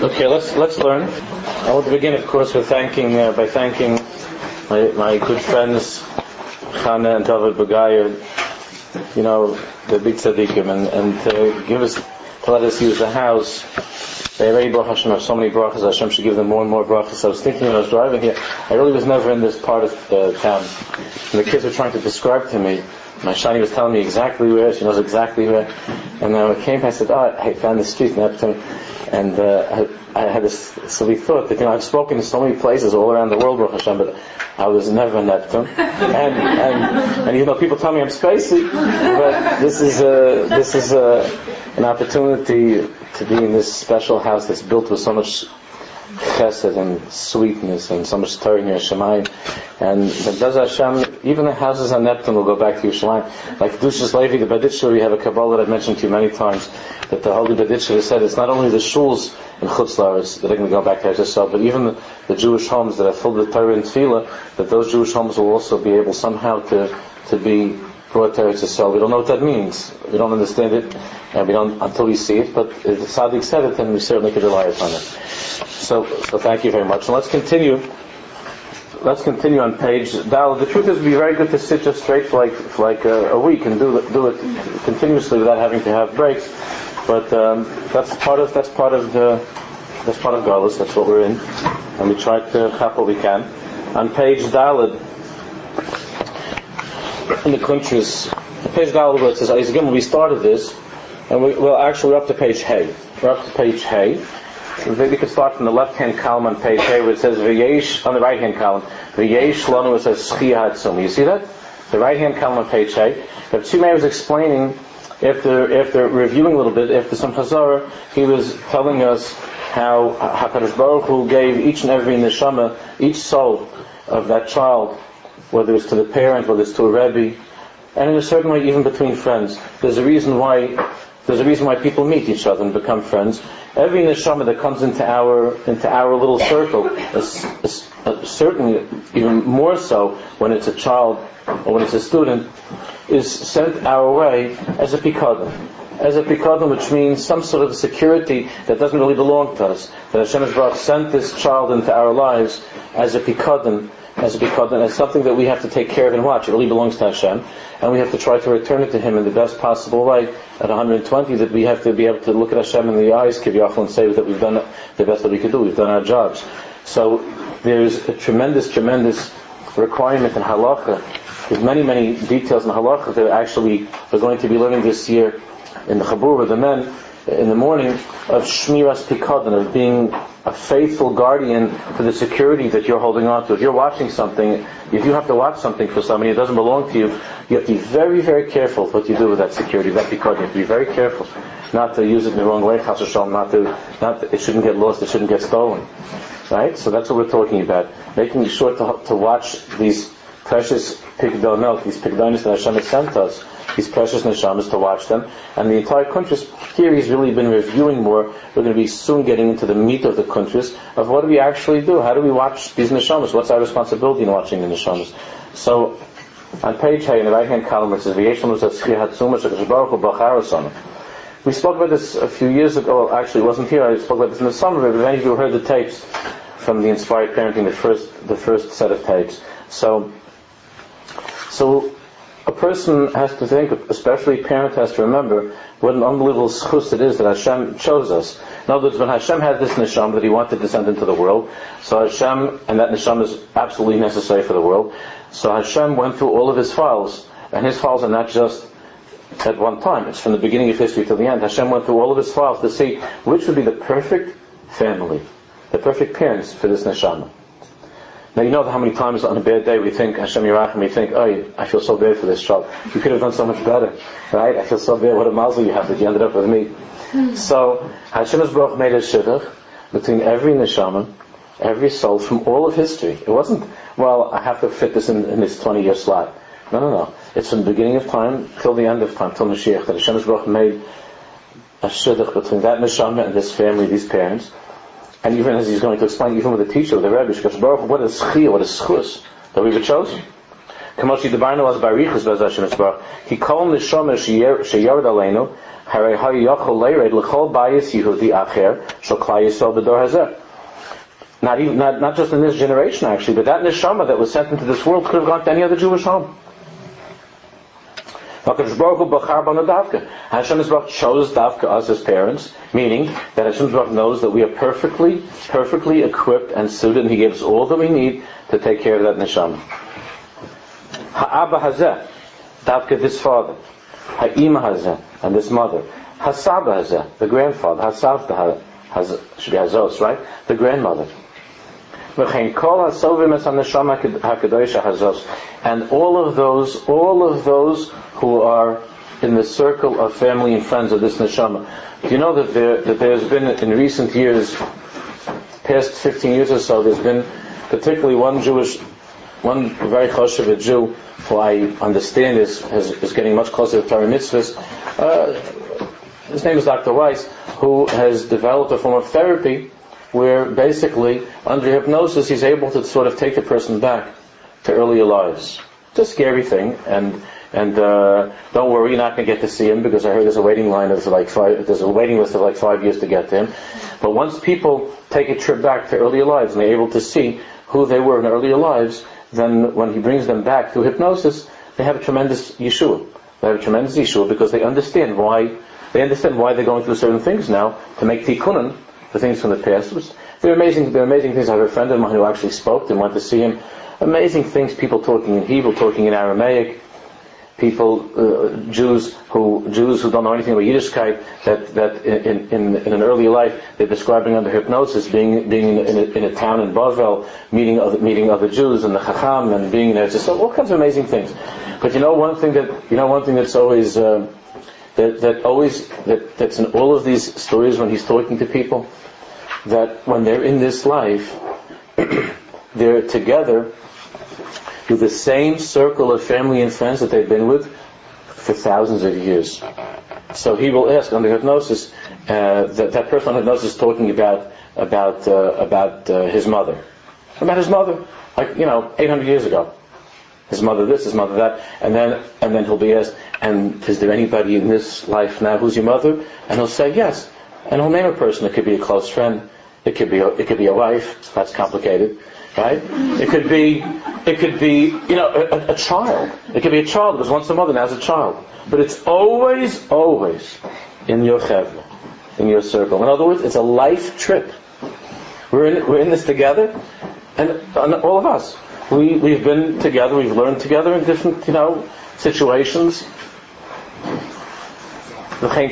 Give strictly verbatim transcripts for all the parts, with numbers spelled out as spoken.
Okay, let's let's learn. I want to begin, of course, with thanking uh, by thanking my my good friends Chana and David Begayer, you know, the big tzaddikim, and and to give us to let us use the house. They already, Baruch Hashem, have so many brachas. Hashem should give them more and more brachas. I was thinking when I was driving here, I really was never in this part of uh, town. And the kids were trying to describe to me. My Shani was telling me exactly where. She knows exactly where. And then when I came, I said, "Oh, I found the street in Epton." And uh, I, I had this silly thought that, you know, I've spoken to so many places all around the world, Baruch Hashem, but I was never in Epton. And, and and even though people tell me I'm spacey, but this is a, this is a, an opportunity to be in this special house that's built with so much chesed and sweetness and so much Torah near Shemayim. And the Bez Hashem, even the houses on Neptune will go back to Yerushalayim. Like Dushas Levi, the Baditcher, we have a Kabbalah that I've mentioned to you many times, that the Holy Baditcher has said it's not only the shuls in Chutz La'aretz that are going to go back to Eretz Yisrael, but even the, the Jewish homes that are filled with Torah and Tefillah, that those Jewish homes will also be able somehow to to be brought to Eretz Yisrael. We don't know what that means. We don't understand it, and we don't until we see it. But if the Tzaddik said it, then we certainly could rely upon it. So, so thank you very much. And let's continue. Let's continue on page Dal. The truth is, it would be very good to sit just straight for like for like a, a week and do do it continuously without having to have breaks. But um, that's part of that's part of the that's part of Galus. That's what we're in, and we try to help what we can. On page Daled, in the countries, page Daled where it says again, we started this, and we, well, actually we're up to page Hay. We're up to page Hay. We could start from the left-hand column on page A where it says V'yesh, on the right-hand column, V'yesh Lanu, it says Schia Hatzum. You see that? The right-hand column on page A. Rav Tzimei was explaining, after after reviewing a little bit, after some Chazorah, he was telling us how HaKadosh Baruch Hu gave each and every neshama, each soul of that child, whether it's to the parent, whether it's to a Rebbe, and in a certain way even between friends. There's a reason why there's a reason why people meet each other and become friends. Every neshama that comes into our into our little circle, is, is, uh, certainly even more so when it's a child or when it's a student, is sent our way as a pikadon. As a pikadon, which means some sort of security that doesn't really belong to us. That Hashem Yisbarach sent this child into our lives as a pikadon, as a pikadon, as something that we have to take care of and watch. It really belongs to Hashem, and we have to try to return it to Him in the best possible way. At one hundred twenty, that we have to be able to look at Hashem in the eyes, Kiviyachol, and say that we've done the best that we could do. We've done our jobs. So there's a tremendous, tremendous requirement in halacha. There's many, many details in halacha that actually we're going to be learning this year in the Chabur with the men in the morning, of Shmiras Pikadon, of being a faithful guardian for the security that you're holding on to. If you're watching something, if you have to watch something for somebody, it doesn't belong to you, you have to be very, very careful what you do with that security, that Pikadon. You have to be very careful not to use it in the wrong way, Chas v'Shalom, not to, not to, it shouldn't get lost, it shouldn't get stolen. Right? So that's what we're talking about. Making sure to, to watch these precious Pikadonot, these Pikadonot that Hashem has sent us, these precious neshamas, to watch them. And the entire countries, here he's really been reviewing more. We're going to be soon getting into the meat of the countries, of what do we actually do? How do we watch these neshamas? What's our responsibility in watching the neshamas? So, on page A, in the right-hand column, it says, we spoke about this a few years ago. Well, actually, it wasn't here. I spoke about this in the summer, but if any of you heard the tapes from the Inspired Parenting, the first, the first set of tapes. So, so, a person has to think, especially a parent has to remember, what an unbelievable schus it is that Hashem chose us. In other words, when Hashem had this neshama that He wanted to send into the world, so Hashem, and that neshama is absolutely necessary for the world, so Hashem went through all of His files, and His files are not just at one time, it's from the beginning of history till the end. Hashem went through all of His files to see which would be the perfect family, the perfect parents for this neshama. Now you know how many times on a bad day we think, Hashem Yerachim, we think, oh, I feel so bad for this child. You could have done so much better, right? I feel so bad, what a mazel you have that you ended up with me. Mm-hmm. So, Hashem Yisbarach made a shidduch between every neshama, every soul from all of history. It wasn't, well, I have to fit this in, in this twenty-year slot. No, no, no. It's from the beginning of time till the end of time, till Mashiach, that Hashem Yisbarach made a shidduch between that neshama and this family, these parents. And even as he's going to explain, even with the teacher, with the Rebbe, Shkash Baruch, what is Chiyah, what is Schus, that we were chosen? Kamoshi Debarno as Barichus Bez Hashem Yisbarach. He called Neshama Sheyard Aleinu, Harei Hayachol Leired L'chol Bayis Yehudi Acher Shal Klal Yisrael B'dor Hazeh. Not even, not, not just in this generation actually, but that Neshama that was sent into this world could have gone to any other Jewish home. HaKadosh Baruch Hu Bachar Banu Davka. Hashem Yisbarach chose Davka us as parents, meaning that Hashem Yisbarach knows that we are perfectly, perfectly equipped and suited, and He gives all that we need to take care of that Neshama. Ha'Abba Hazeh, Davka this father. Ha'Ima Hazeh, and this mother. Ha'Saba Hazeh, the grandfather. Ha'Savta Hazeh, should be Hazos, right? The grandmother. And all of those, all of those who are in the circle of family and friends of this neshama. Do you know that there that there's been in recent years, past fifteen years or so, there's been particularly one Jewish, one very choshev Jew who I understand is, is is getting much closer to Torah mitzvahs. Uh, his name is Doctor Weiss, who has developed a form of therapy where basically, under hypnosis, he's able to sort of take the person back to earlier lives. It's a scary thing, and and uh, don't worry, you're not going to get to see him, because I heard there's a waiting line of like five, there's a waiting list of like five years to get to him. But once people take a trip back to earlier lives and they're able to see who they were in earlier lives, then when he brings them back through hypnosis, they have a tremendous yeshua. They have a tremendous yeshua because they understand why they understand why they're going through certain things now to make tikkunim, the things from the past. They're amazing, they're amazing things. I have a friend of mine who actually spoke and went to see him. Amazing things, people talking in Hebrew, talking in Aramaic, people, uh, Jews who Jews who don't know anything about Yiddishkeit, that, that in, in, in an earlier life they're describing under hypnosis, being being in a, in a town in Bavel, meeting other, meeting other Jews and the Chacham, and being there, just all kinds of amazing things. But you know one thing that, you know one thing that's always, uh, that, that always, that, that's in all of these stories when he's talking to people, that when they're in this life, they're together with the same circle of family and friends that they've been with for thousands of years. So he will ask under hypnosis, uh, that that person under hypnosis is talking about about uh, about uh, his mother, about his mother, like you know, eight hundred years ago. His mother this, his mother that, and then and then he'll be asked, and is there anybody in this life now who's your mother? And he'll say yes. And he'll name a person. It could be a close friend. It could be a, it could be a wife. That's complicated, right? It could be it could be you know a, a child. It could be a child. It was once a mother, now it's a child. But it's always always in your chevra, in your circle. In other words, it's a life trip. We're in we're in this together, and, and all of us we we've been together. We've learned together in different you know situations. All the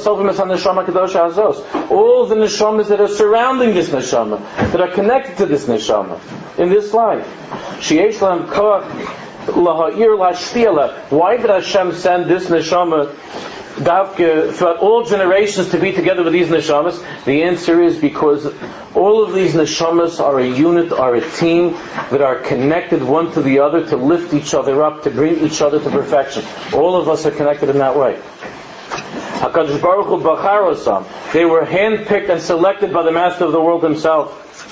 neshamas that are surrounding this neshama, that are connected to this neshama in this life. Why did Hashem send this neshama throughout all generations to be together with these neshamas? The answer is because all of these neshamas are a unit, are a team that are connected one to the other to lift each other up, to bring each other to perfection. All of us are connected in that way. HaKadosh Baruch Hu Bacharosam. They were handpicked and selected by the Master of the world himself.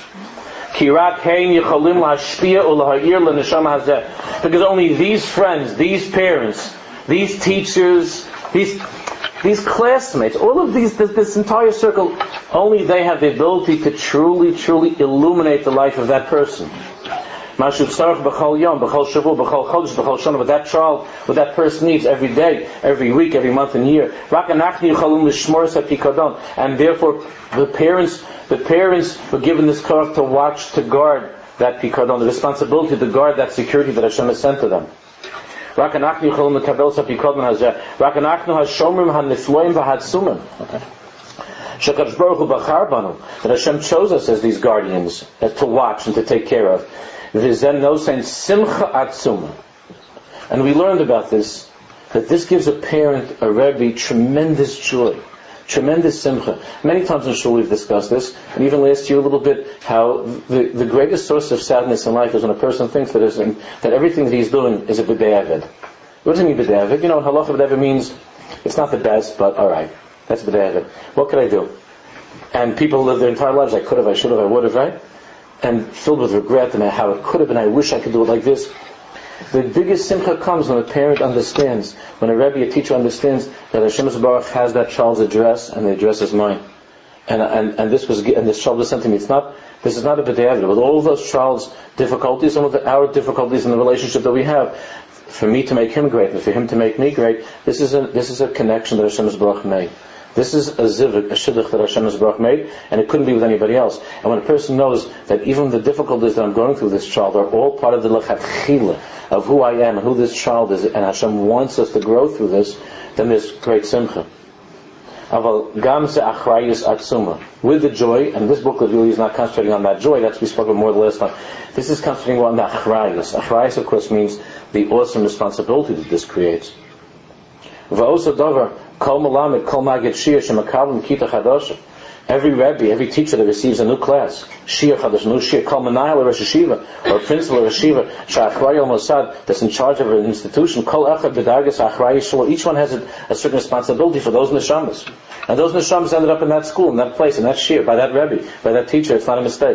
Because only these friends, these parents, these teachers, these these classmates, all of these, this, this entire circle, only they have the ability to truly, truly illuminate the life of that person. What that child, what that person needs every day, every week, every month and year. And therefore, the parents, the parents were given this character to watch, to guard that pikadon, the responsibility to guard that security that Hashem has sent to them. Okay. That Hashem chose us as these guardians, as to watch and to take care of. And we learned about this, that this gives a parent, a Rebbe, tremendous joy, tremendous simcha. Many times in shul we've discussed this, and even last year a little bit, how the, the greatest source of sadness in life is when a person thinks that, that everything that he's doing is a b'dei aved. What does it mean b'dei aved? You know, in halacha b'dei aved means it's not the best, but alright, that's b'dei aved. What could I do? And people live their entire lives, I could have, I should have, I would have, right? And filled with regret and how it could have been, I wish I could do it like this. The biggest simcha comes when a parent understands, when a Rebbe, a teacher understands that Hashem Baruch has that child's address and the address is mine. And, and, and this was, and this child was sent to me. It's not, this is not a b'diavad. With all of those child's difficulties and with the, our difficulties in the relationship that we have, for me to make him great and for him to make me great, this is a, this is a connection that Hashem Baruch made. This is a zivuk, a shidduch that Hashem Baruch made, and it couldn't be with anybody else. And when a person knows that even the difficulties that I'm going through this child are all part of the lechatchila of who I am and who this child is, and Hashem wants us to grow through this, then there's great simcha. Aval gam ze achrayus atzuma. With the joy, and this booklet really is not concentrating on that joy, that's we spoke about more the last time. This is concentrating on the achrayus. Achrayus, of course, means the awesome responsibility that this creates. Va'osa davar kol malamed kol magid shir shemakablim kita chadasha. Every Rebbe, every teacher that receives a new class, shir chadash, new shir, kol manayel or Rosh Yeshiva, or principal or Rosh Yeshiva, sha'achrayil Mossad, that's in charge of an institution, kol echad b'dargas achrayis shlo. Each one has a, a certain responsibility for those neshamas, and those neshamas ended up in that school, in that place, in that shir, by that Rebbe, by that teacher. It's not a mistake.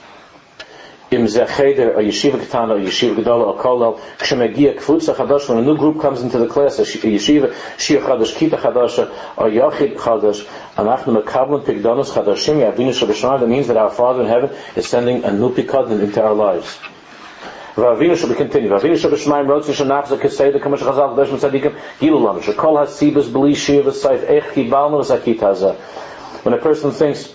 Im zecheder, or yeshiva ketana, or yeshiva gedola, or kolel, kshemegia kfutza chadash, when a new group comes into the class, a yeshiva, shir chadash, kita chadasha, or yachid chadash, anachnu mekablim pikdonos chadashim, yavinu shabashana. That means that our Father in heaven is sending a new pikadon into our lives. V'avinu shall be continued. V'avinu shall be shemaim rotzi shenachza keseda kamash chazal chadashim tzadikim gilulam shekol hasibas b'li shir v'sayf ech kibalnu v'sakit hazeh. When a person thinks,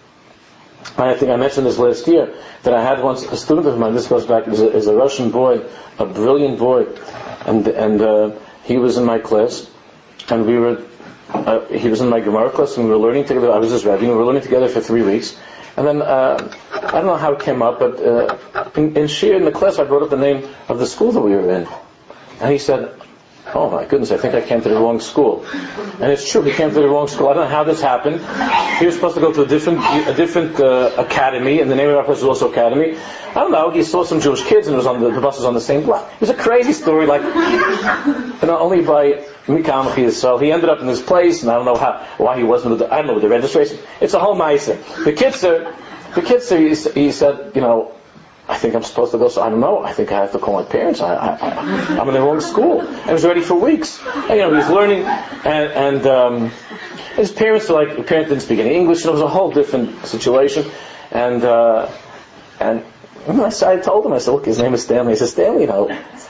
I think I mentioned this last year, that I had once a student of mine, this goes back, is a, is a Russian boy, a brilliant boy, and and uh, he was in my class, and we were, uh, he was in my Gemara class, and we were learning together. I was his rabbi, and we were learning together for three weeks, and then, uh, I don't know how it came up, but uh, in, in Shir, in the class, I brought up the name of the school that we were in, and he said, oh my goodness, I think I came to the wrong school. And it's true, he came to the wrong school. I don't know how this happened. He was supposed to go to a different a different uh, academy, and the name of our place was also academy. I don't know, he saw some Jewish kids and it was on the, the bus was on the same block. It was a crazy story, like, you know, only by Mikamachi. So he ended up in this place, and I don't know how, why he wasn't with the, I don't know, with the registration. It's a whole ma'aser. The kids are, the kids are, he, he said, you know, I think I'm supposed to go, so I don't know. I think I have to call my parents. I, I, I, I'm in the wrong school. I was ready for weeks. And, you know, he was learning, and, and um, his parents were like, the parents didn't speak any English, and it was a whole different situation. And uh, and I, said, I told him, I said, look, his name is Stanley. I said, Stanley, you know,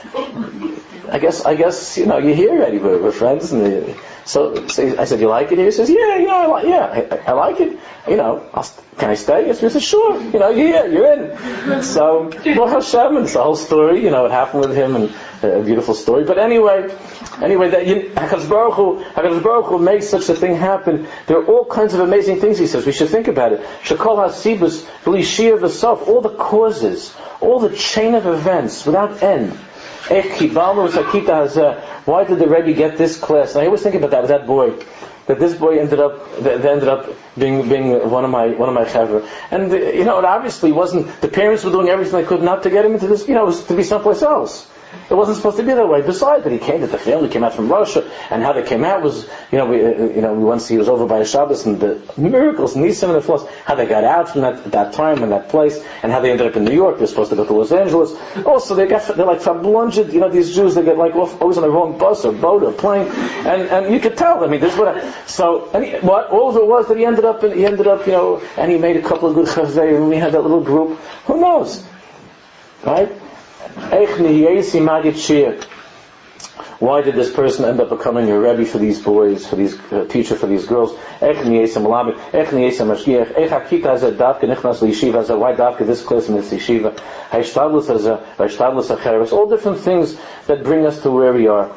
I guess, I guess, you know, you're here already. We're, we're friends. And the, so, so I said, you like it here? He says, yeah, you know, I like, yeah, I, I like it. You know, I'll, can I stay? He said, sure. You know, yeah, you're in. So, well, Hashem, and it's a whole story. You know, it happened with him, and a beautiful story. But anyway, anyway, that HaKadosh Baruch Hu, HaKadosh Baruch Hu makes such a thing happen. There are all kinds of amazing things. He says we should think about it. Shekol hasibus v'lishir v'sof, all the causes, all the chain of events without end. Why did the Rebbe get this class? And I always think about that with that boy. That this boy ended up, that ended up being being one of my one of my chavra, and you know, it obviously wasn't. The parents were doing everything they could not to get him into this. You know, it was to be someplace else. It wasn't supposed to be that way. Besides that, he came, that the family came out from Russia, and how they came out was, you know, we, uh, you know, once he was over by a Shabbos, and the miracles, and these some of the flaws, how they got out from that that time and that place, and how they ended up in New York. They're supposed to go to Los Angeles. Also, they got, they're like fablunged, you know, these Jews, they get like off, always on the wrong bus or boat or plane, and and you could tell. I mean, this is what. I, so, and he, what all of it was that he ended up, in, he ended up, you know, and he made a couple of good chavei, and we had that little group. Who knows, right? Why did this person end up becoming a Rebbe for these boys, for these uh, teacher for these girls? Why Davka this class in this yeshiva? All different things that bring us to where we are.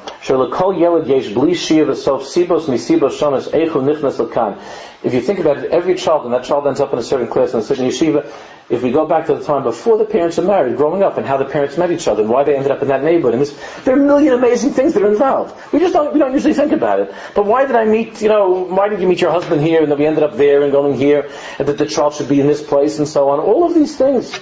If you think about it, every child, and that child ends up in a certain class in a certain yeshiva, if we go back to the time before the parents are married, growing up, and how the parents met each other, and why they ended up in that neighborhood, and this, there are a million amazing things that are involved. We just don't, we don't usually think about it. But why did I meet, you know, why did you meet your husband here, and then we ended up there, and going here, and that the child should be in this place, and so on. All of these things.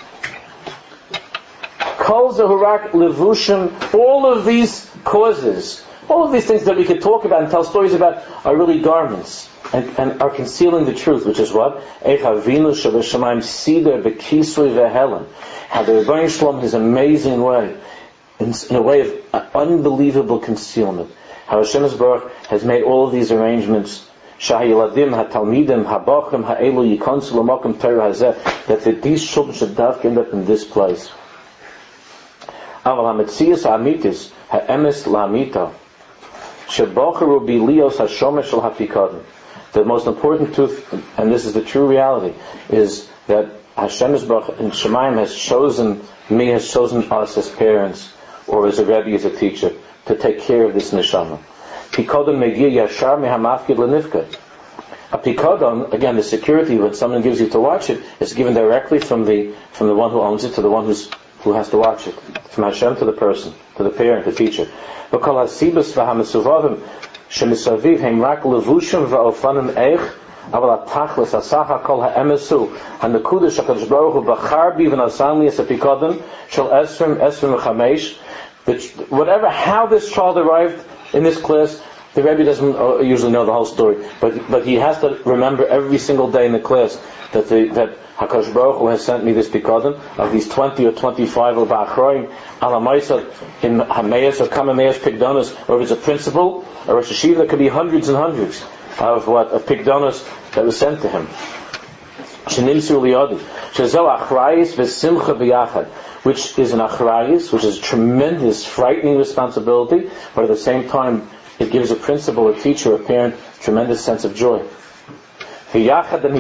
Kol Zahurak Levushim, all of these causes, all of these things that we could talk about and tell stories about are really garments. And, and are concealing the truth, which is what? How the Rebbeinu Shalom, his amazing way, in, in a way of uh, unbelievable concealment. How Hashem Yisborach has made all of these arrangements, Shahiladim, HaTalmidim, HaBachrim, Ha'elu, Yikonsu, L'mokim, Torah Hazeh, that these children should end up in this place. Aval HaMetzias HaAmitis, HaEmes LaAmita, Shebacharu Bilios HaShomesh Shel HaPikadon. The most important truth, and this is the true reality, is that Hashem Yisborach in Shemayim has chosen me, has chosen us as parents, or as a Rebbe, as a teacher, to take care of this neshama. Pikadon megia yashar mehamafkid lenifkad. A pikadon, again, the security when someone gives you to watch it, is given directly from the from the one who owns it to the one who's who has to watch it, from Hashem to the person, to the parent, the teacher. V'kol hasibas v'hamesuvavim shemisaviv heim rak levushim v'ofanim eich. Aval atachlis asacha kol ha'emesu ha'nekuda shakadosh baruch hu bachar bi v'nasan li as a pikadon shel esrim esrim v'chamesh. Whatever, how this child arrived in this class, the Rebbe doesn't usually know the whole story, but but he has to remember every single day in the class that the, that Hakadosh Baruch Hu has sent me this pikadon of these twenty or twenty-five or ba'achroim alamaisa in hamayas or kamamayas pikdonos, or if it's a principal or a yeshiva, there could be hundreds and hundreds of what of pikdonos that was sent to him. Shenimsu liyadi shezel achrayis v'simcha b'yachad, which is an achrayis, which is a tremendous, frightening responsibility, but at the same time, it gives a principal, a teacher, a parent, tremendous sense of joy. And when Hashem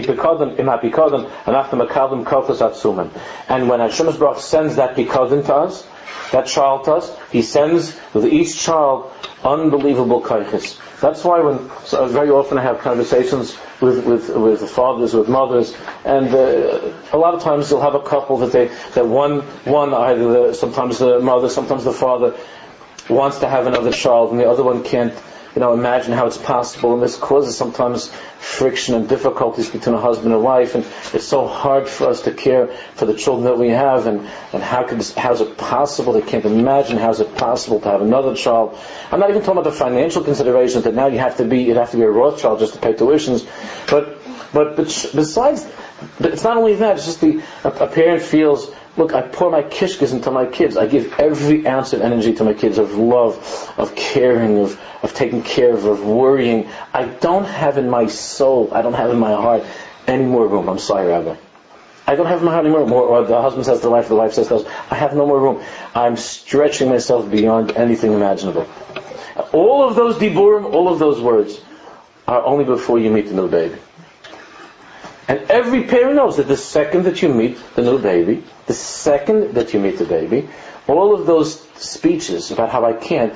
Yisborach sends that pikadon to us, that child to us, He sends with each child unbelievable kaiches. That's why when so very often I have conversations with with with fathers, with mothers, and uh, a lot of times you'll have a couple that they that one one either the, sometimes the mother, sometimes the father wants to have another child, and the other one can't, you know, imagine how it's possible, and this causes sometimes friction and difficulties between a husband and wife, and it's so hard for us to care for the children that we have, and, and how could this, how is it possible? They can't imagine how is it possible to have another child. I'm not even talking about the financial considerations that now you have to be, you'd have to be a Rothschild just to pay tuitions, but but, but besides, but it's not only that, it's just the a, a parent feels, look, I pour my kishkas into my kids. I give every ounce of energy to my kids, of love, of caring, of, of taking care of, of worrying. I don't have in my soul, I don't have in my heart any more room. I'm sorry, Rabbi. I don't have in my heart any more room. Or, or the husband says to the wife, the wife says to the husband, I have no more room. I'm stretching myself beyond anything imaginable. All of those diburim, all of those words, are only before you meet the new baby. And every parent knows that the second that you meet the new baby, the second that you meet the baby, all of those speeches about how I can't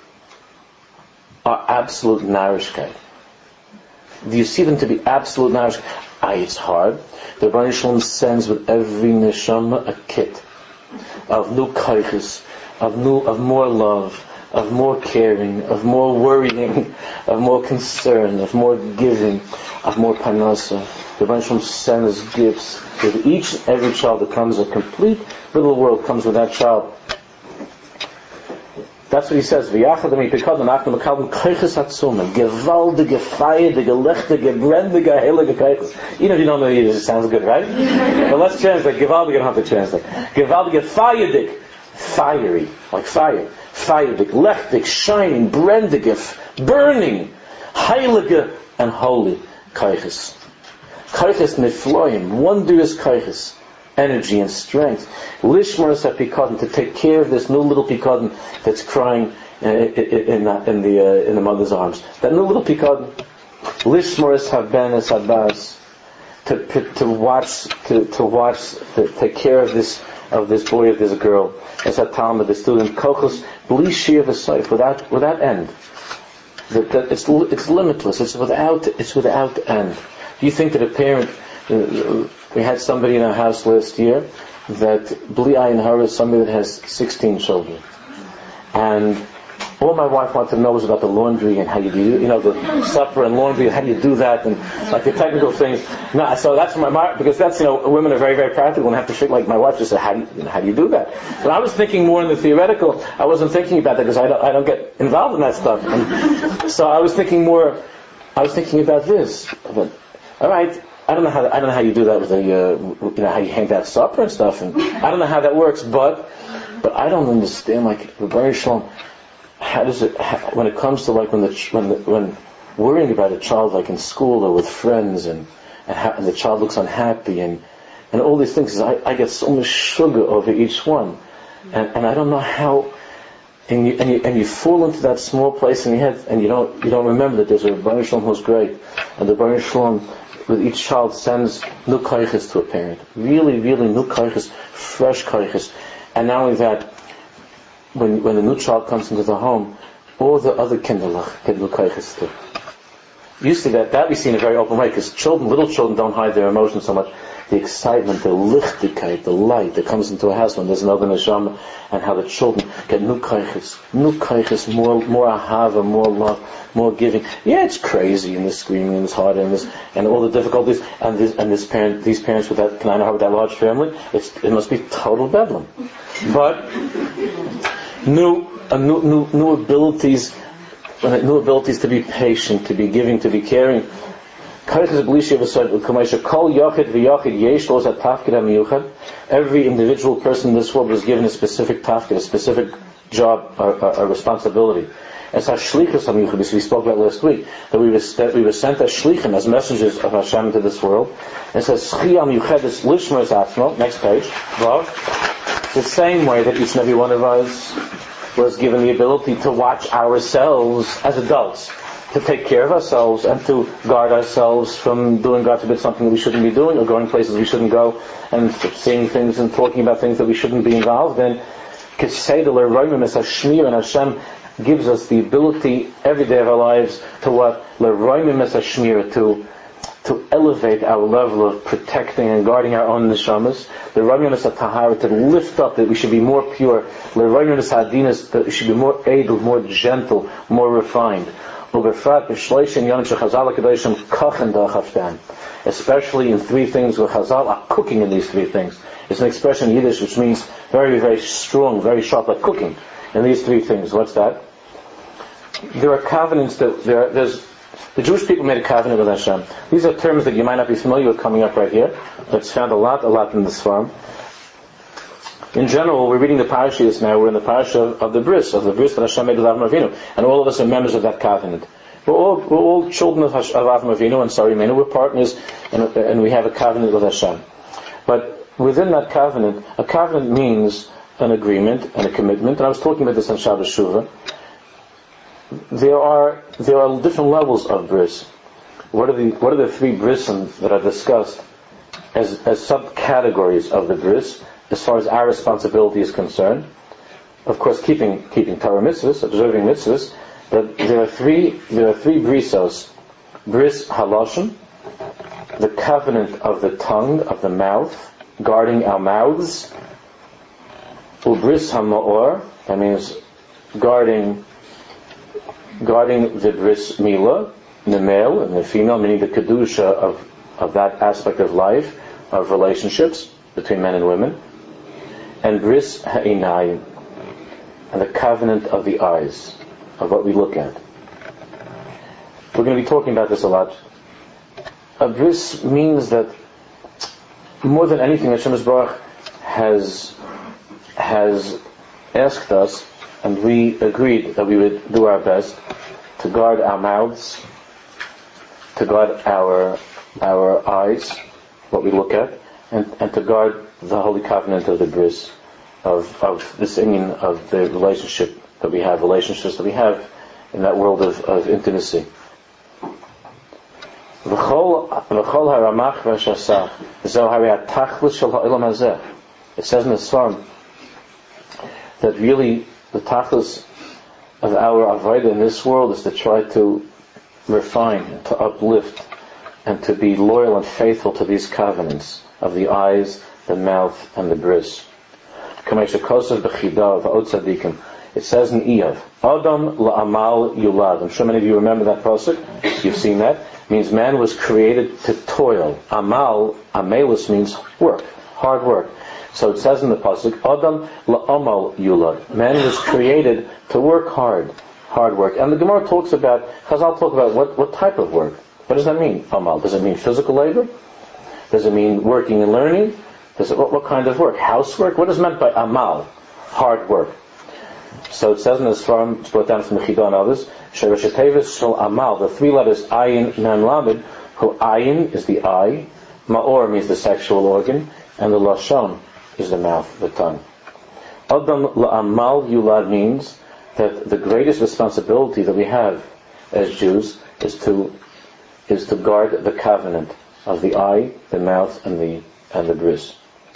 are absolute narishkeit. Do you see them to be absolute narishkeit? Ah, it's hard. The Rebbeinu Shalom sends with every neshama a kit of new kaiches, of new, of more love, of more caring, of more worrying, of more concern, of more giving, of more panasa. The Rebbeinu Shalom sends gifts with each and every child that comes. A complete little world comes with that child. That's what he says. V'yachadam ipikadam achtam akadam kaiches hatzumen, gewaldige, feierdige, lechtige, brendige, heilige kaiches. Even if you don't know Yiddish, it sounds good, right? But let's translate. Gewaldige, I don't have to translate. Gewaldige, feierdig, fiery, like fire. Feierdig, lechtig, shining, brendige, burning, heilige, and holy kaiches. Kaiches nefloim, wondrous kaiches, energy and strength. Lishmaras hapikadon, to take care of this new little pikadon that's crying uh, in, in, in the uh, in the mother's arms. That new little pikadon. Lishmaras haben es habas, to to watch to to watch to take care of this of this boy, of this girl. As a Talmud, the student kochos bli shir v'soif, without without end. That, that it's it's limitless. It's without it's without end. Do you think that a parent, uh, we had somebody in our house last year that Bli Ayin Hara is somebody that has sixteen children. And all my wife wanted to know was about the laundry and how you do, you know, the supper and laundry, how do you do that, and like the technical things. No, so that's my, my because that's, you know, women are very, very practical and have to figure, like my wife just said, how do you, you know, how do you do that? But I was thinking more in the theoretical. I wasn't thinking about that because I don't, I don't get involved in that stuff. And so I was thinking more, I was thinking about this. But, all right, I don't know how I don't know how you do that with a uh, you know how you hang that supper and stuff, and I don't know how that works. But But I don't understand, like, Rebbeinu Shalom, how does it, how, when it comes to like when the when the, when worrying about a child like in school or with friends and and, how, and the child looks unhappy and and all these things, I, I get so much sugar over each one, and and I don't know how, and you and you and you fall into that small place in your head and you don't you don't remember that there's a Rebbeinu Shalom who's great, and the Rebbeinu Shalom with each child sends new kaiches to a parent, really really new kaiches, fresh kaiches, and not only that. When when a new child comes into the home, all the other kinderlach get lukayches too. Usually that, that we see in a very open way, because children, little children don't hide their emotions so much. The excitement, the lichtigkeit, the light that comes into a house when there's an open neshama, and how the children get new kaiches, new kaiches, more more ahava, more love, more giving. Yeah, it's crazy and this screaming and this hard and this and all the difficulties and this and this parent, these parents with that can I know with that large family, it's, it must be total bedlam. But new, uh, new, new, new abilities, uh, new abilities to be patient, to be giving, to be caring. Every individual person in this world was given a specific tafkid, a specific job, or, or, or responsibility. As shlichus, we spoke about last week, that we were, that we were sent as shlichim, as messengers of Hashem into this world. It says, next page, the same way that each and every one of us was given the ability to watch ourselves as adults, to take care of ourselves and to guard ourselves from doing, God forbid, something that we shouldn't be doing, or going places we shouldn't go, and seeing things and talking about things that we shouldn't be involved in. And Hashem gives us the ability every day of our lives to what? To to elevate our level of protecting and guarding our own neshamas. The Ramyanas Tahara, to lift up, that we should be more pure. The Ramyanas Hadinas, that we should be more able, more gentle, more refined. Especially in three things where Chazal are cooking in these three things. It's an expression in Yiddish which means very, very strong, very sharp, like cooking in these three things. What's that? There are covenants that there are, there's the Jewish people made a covenant with Hashem. These are terms that you might not be familiar with coming up right here, but it's found a lot, a lot in this farm. In general, we're reading the parashas now. We're in the parasha of, of the bris, of the bris that Hashem made with Avram Avinu, and all of us are members of that covenant. We're all, we're all children of, Hash, of Avram Avinu and Sarah Imeinu. We're partners, and, and we have a covenant with Hashem. But within that covenant, a covenant means an agreement and a commitment. And I was talking about this on Shabbos Shuvah. There are there are different levels of bris. What are the what are the three brisim that are discussed as as subcategories of the bris as far as our responsibility is concerned? Of course, keeping keeping Torah mitzvahs, observing mitzvahs. But there are three there are three brisos: bris halashon, the covenant of the tongue, of the mouth, guarding our mouths. Ubris hamaor, that means guarding. Guarding the bris milah, the male and the female, meaning the kedusha of, of that aspect of life, of relationships between men and women, and bris ha'inayim, and the covenant of the eyes, of what we look at. We're going to be talking about this a lot. A bris means that more than anything, Hashem Yisbarach has has asked us, and we agreed that we would do our best to guard our mouths, to guard our our eyes, what we look at, and, and to guard the holy covenant of the bris, of of this union of the relationship that we have, relationships that we have in that world of, of intimacy. It says in the Psalm that really the tachlis of our avodah in this world is to try to refine, to uplift, and to be loyal and faithful to these covenants of the eyes, the mouth, and the bris. It says in Iyov, Adam la'amal yulad. I'm sure many of you remember that pasuk. You've seen that. It means man was created to toil. Amal, amelus means work, hard work. So it says in the pasuk, Adam la'amal yulad. Man was created to work hard, hard work. And the Gemara talks about, Chazal talk about what, what type of work. What does that mean? Amal. Does it mean physical labor? Does it mean working and learning? Does it, what, what kind of work? Housework? What is meant by amal? hard work. So it says in this form, it's brought down from Mechidah and others, Sheresh Tevis Shel Amal, the three letters Ayin, Mem, Lamed, who Ayin is the eye, Ma'or means the sexual organ, and the Lashon is the mouth, the tongue. Adam La'amal Yulad means that the greatest responsibility that we have as Jews is to is to guard the covenant of the eye, the mouth, and the and the bris.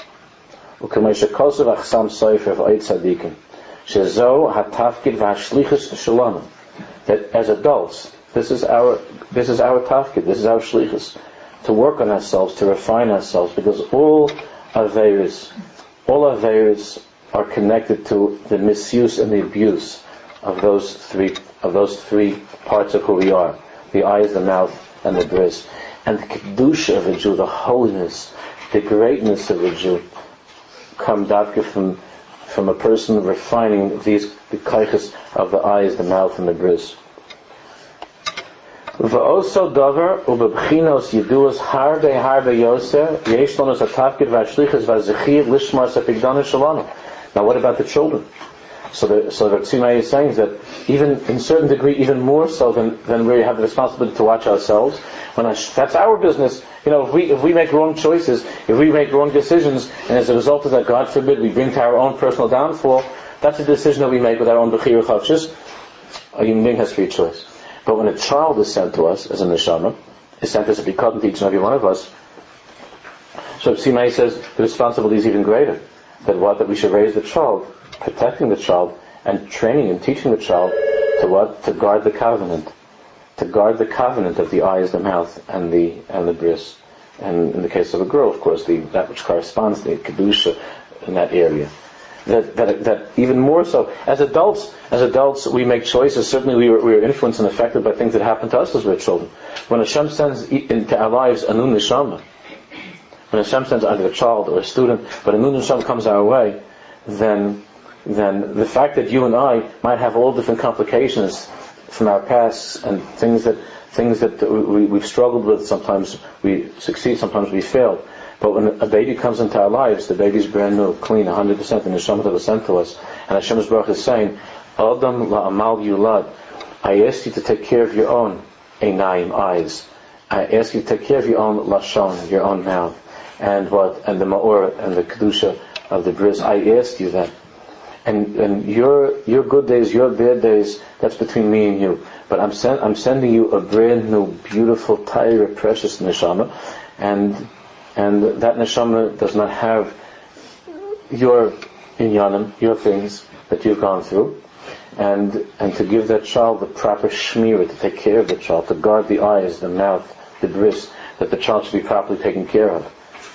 That as adults, this is our this is our tafkid, this is our shlichus, to work on ourselves, to refine ourselves, because all aveiros, all aveiros are connected to the misuse and the abuse of those three of those three parts of who we are: the eyes, the mouth, and the bris. And the kedusha of a Jew, the holiness, the greatness of a Jew, come davka from from a person refining these the kaiches of the eyes, the mouth, and the bris. V'oso davar ubebchinos yiduas harbe harbe yoser yesh lanu satafkid v'ashlichas v'azichir lishmar sapigdana shalanu. Now, what about the children? So the so the Tzimai is saying that even in certain degree, even more so than, than we have the responsibility to watch ourselves. When I, that's our business. You know, if we if we make wrong choices, if we make wrong decisions, and as a result of that, God forbid, we bring to our own personal downfall, that's a decision that we make with our own bechira chavshis. A human being has free choice. But when a child is sent to us as a neshama, is sent as a bikot to each and every one of us, so Tzimai says the responsibility is even greater. That what? That we should raise the child, protecting the child, and training and teaching the child to what? To guard the covenant. To guard the covenant of the eyes, the mouth, and the and the bris. And in the case of a girl, of course, the that which corresponds to the kedusha in that area. That, that that even more so. As adults, as adults, we make choices. Certainly, we are, we are influenced and affected by things that happen to us as we're children. When Hashem sends into our lives a new neshama, when Hashem sends either a child or a student, but a new neshama comes our way, then then the fact that you and I might have all different complications from our past and things that things that we, we've struggled with, sometimes we succeed, sometimes we fail. But when a baby comes into our lives, the baby's brand new, clean, one hundred percent, the neshama that was sent to us. And Hashem's Baruch is saying, Adam la'amal yulad, I ask you to take care of your own einayim, eyes. I ask you to take care of your own lashon, your own mouth. And what? And the ma'or and the kedusha of the bris. I ask you that. And and your your good days, your bad days, that's between me and you. But I'm sen- I'm sending you a brand new, beautiful, tire, precious neshama, and and that neshama does not have your inyanim, your things that you've gone through, and and to give that child the proper shmira, to take care of the child, to guard the eyes, the mouth, the bris, that the child should be properly taken care of.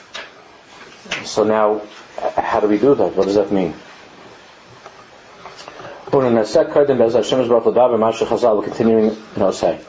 So now, how do we do that? What does that mean? We're continuing in Osei.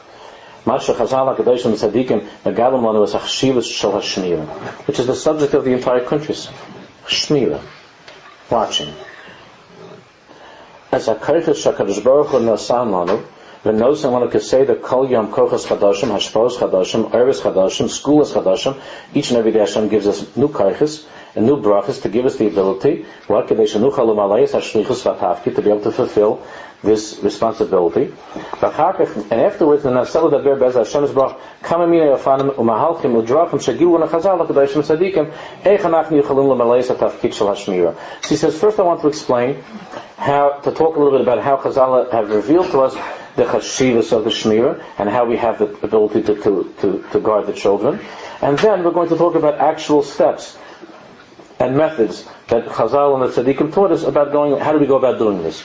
Which is the subject of the entire countries. Shmira. Watching. As a kaiches shakadosh baruch hu nasan lanu, v'nosan lanu keseder kol yom kochas chadashim, hashpos chadashim, ervis chadashim, skulas chadashim. Each and every day Hashem gives us new kaiches and new brachas to give us the ability, what kadesh nuchal umalayis hashlichus vatavki, to be able to fulfill this responsibility. And afterwards, the nasel daber bez Hashem's brach kamamina yofanim umahalchim udrachim shagilu nachazal lakadashim tzadikim eichanachni yuchalim umalayis hatavkid shel hashmira. So he says, first I want to explain how to talk a little bit about how Chazal have revealed to us the chashivas of the shmira and how we have the ability to, to, to, to guard the children. And then we're going to talk about actual steps and methods that Chazal and the Tzaddikim taught us about going, how do we go about doing this?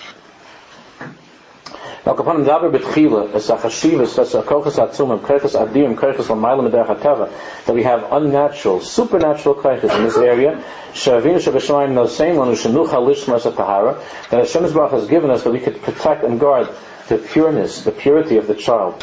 Now, that we have unnatural, supernatural kaiches in this area, that Hashem's Baruch has given us that we could protect and guard the pureness, the purity of the child.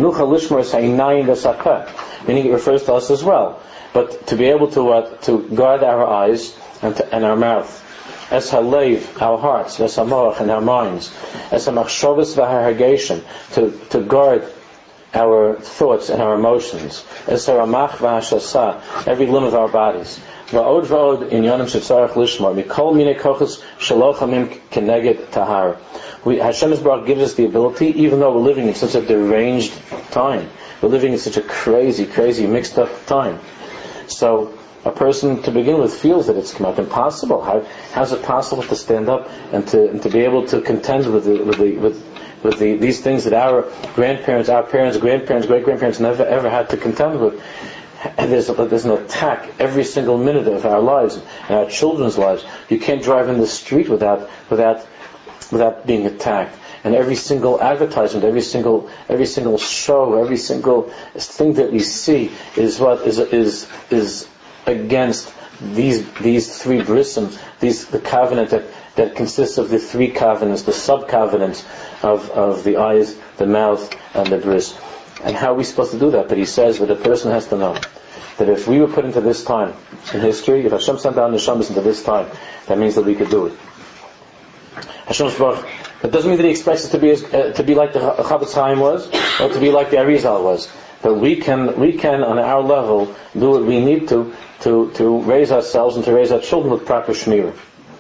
Meaning it refers to us as well. But to be able to uh, to guard our eyes and, to, and our mouth, es halev, our hearts, es hamoach, and our minds, es hamachshavos v'hargeshim, to to guard our thoughts and our emotions, es haramach v'hashasa, every limb of our bodies, Va'od va'od inyanim shetzarech lishmar mikol minei kochos shelo chamim keneged tahar. We Hashem Yisbarach gives us the ability, even though we're living in such a deranged time, we're living in such a crazy, crazy, mixed up time. So a person, to begin with, feels that it's impossible. How how is it possible to stand up and to and to be able to contend with the, with the, with with the, these things that our grandparents, our parents, grandparents, great grandparents never ever had to contend with? And there's, there's an attack every single minute of our lives and our children's lives. You can't drive in the street without without without being attacked. And every single advertisement, every single every single show, every single thing that we see is what is is is against these these three brisim, these the covenant that, that consists of the three covenants, the sub covenants of, of the eyes, the mouth, and the bris. And how are we supposed to do that? That he says that a person has to know that if we were put into this time in history, if Hashem sent down the Neshamas into this time, that means that we could do it. Hashem's Baruch, that doesn't mean that he expects it to be as, uh, to be like the Chavetz Chaim was, or to be like the Arizal was. But we can, we can on our level do what we need to, to, to raise ourselves and to raise our children with proper shmirah.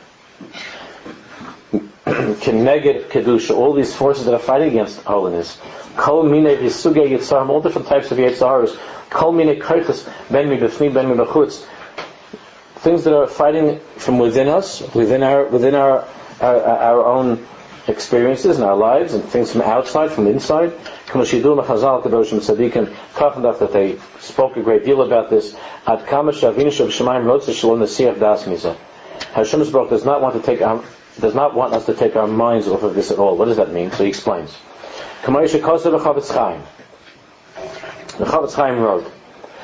Keneged kedusha, all these forces that are fighting against holiness. Kol minei v'sugei yitzarim, all different types of yitzaros. Kol minei koiches, ben mi b'fni, ben mi b'chutz. Things that are fighting from within us, within our, within our, our, our own experiences and our lives, and things from outside, from inside. That they spoke a great deal about this. Hashem Baruch does not want to take our, does not want us to take our minds off of this at all. What does that mean? So he explains. The Chavetz Chaim wrote,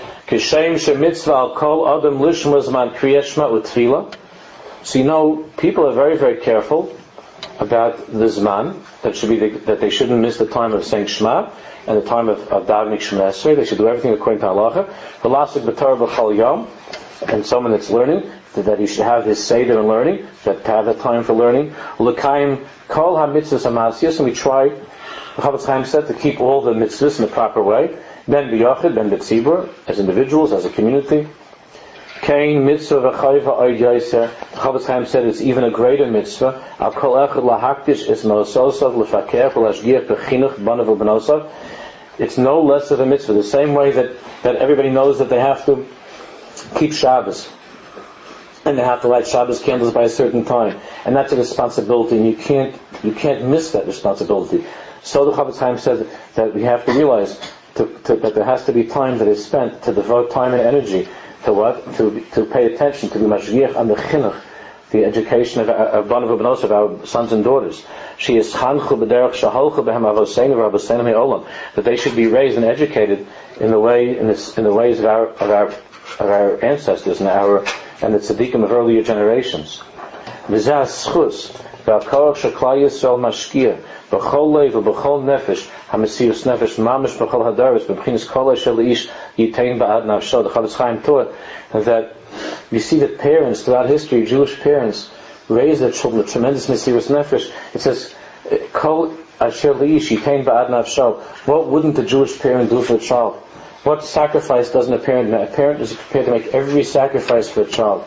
so you know, people are very, very careful about the Zman, that should be the, that they shouldn't miss the time of saying Shema and the time of, of davening Shema Esrei. They should do everything according to halacha. V'lasik b'torah b'chol yom, and someone that's learning, that he should have his seder in learning, that to have that time for learning. L'kaim kol ha-mitzvahs ha-ma'asiyos, and we try, the Chavetz Chaim said, to keep all the mitzvahs in the proper way. Ben b'yachid, ben b'tzibur, as individuals, as a community. Kain mitzvah v'chayva oid yoser. The Chavetz Chaim said it's even a greater mitzvah. Al kol echad lahakdish es ma'ososav l'fakech v'lashgiach b'chinuch banav u'benosav. It's no less of a mitzvah. The same way that, that everybody knows that they have to keep Shabbos, and they have to light Shabbos candles by a certain time, and that's a responsibility, and you can't you can't miss that responsibility. So the Chavetz Chaim said that we have to realize to, to, that there has to be time that is spent to devote time and energy to what? To to pay attention to the mashgiach and the chinuch, the education of of banav u'benos, of our sons and daughters. She is chanchu b'derech shaholchu b'hem avoseinu v'avoseinu me'olam, that they should be raised and educated in the way in, this, in the ways of our of our of our ancestors and our and the tzaddikim of earlier generations. V'zeh schus v'akorach sheklal Yisrael mashkia b'chol leiv v'b'chol nefesh hamesius nefesh mamish b'chol hadaris b'bchinas kol asher leish yitain ba'ad nafsho. The Chavetz Chaim taught that you see that parents throughout history, Jewish parents, raise their children with tremendous mesirus nefesh. It says kol asher leish yitain ba'ad nafsho. What wouldn't a Jewish parent do for a child? What sacrifice doesn't a parent make? A parent is prepared to make every sacrifice for a child.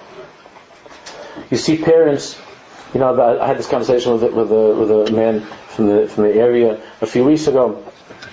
You see parents, you know, I had this conversation with with a, with a man from the from the area a few weeks ago.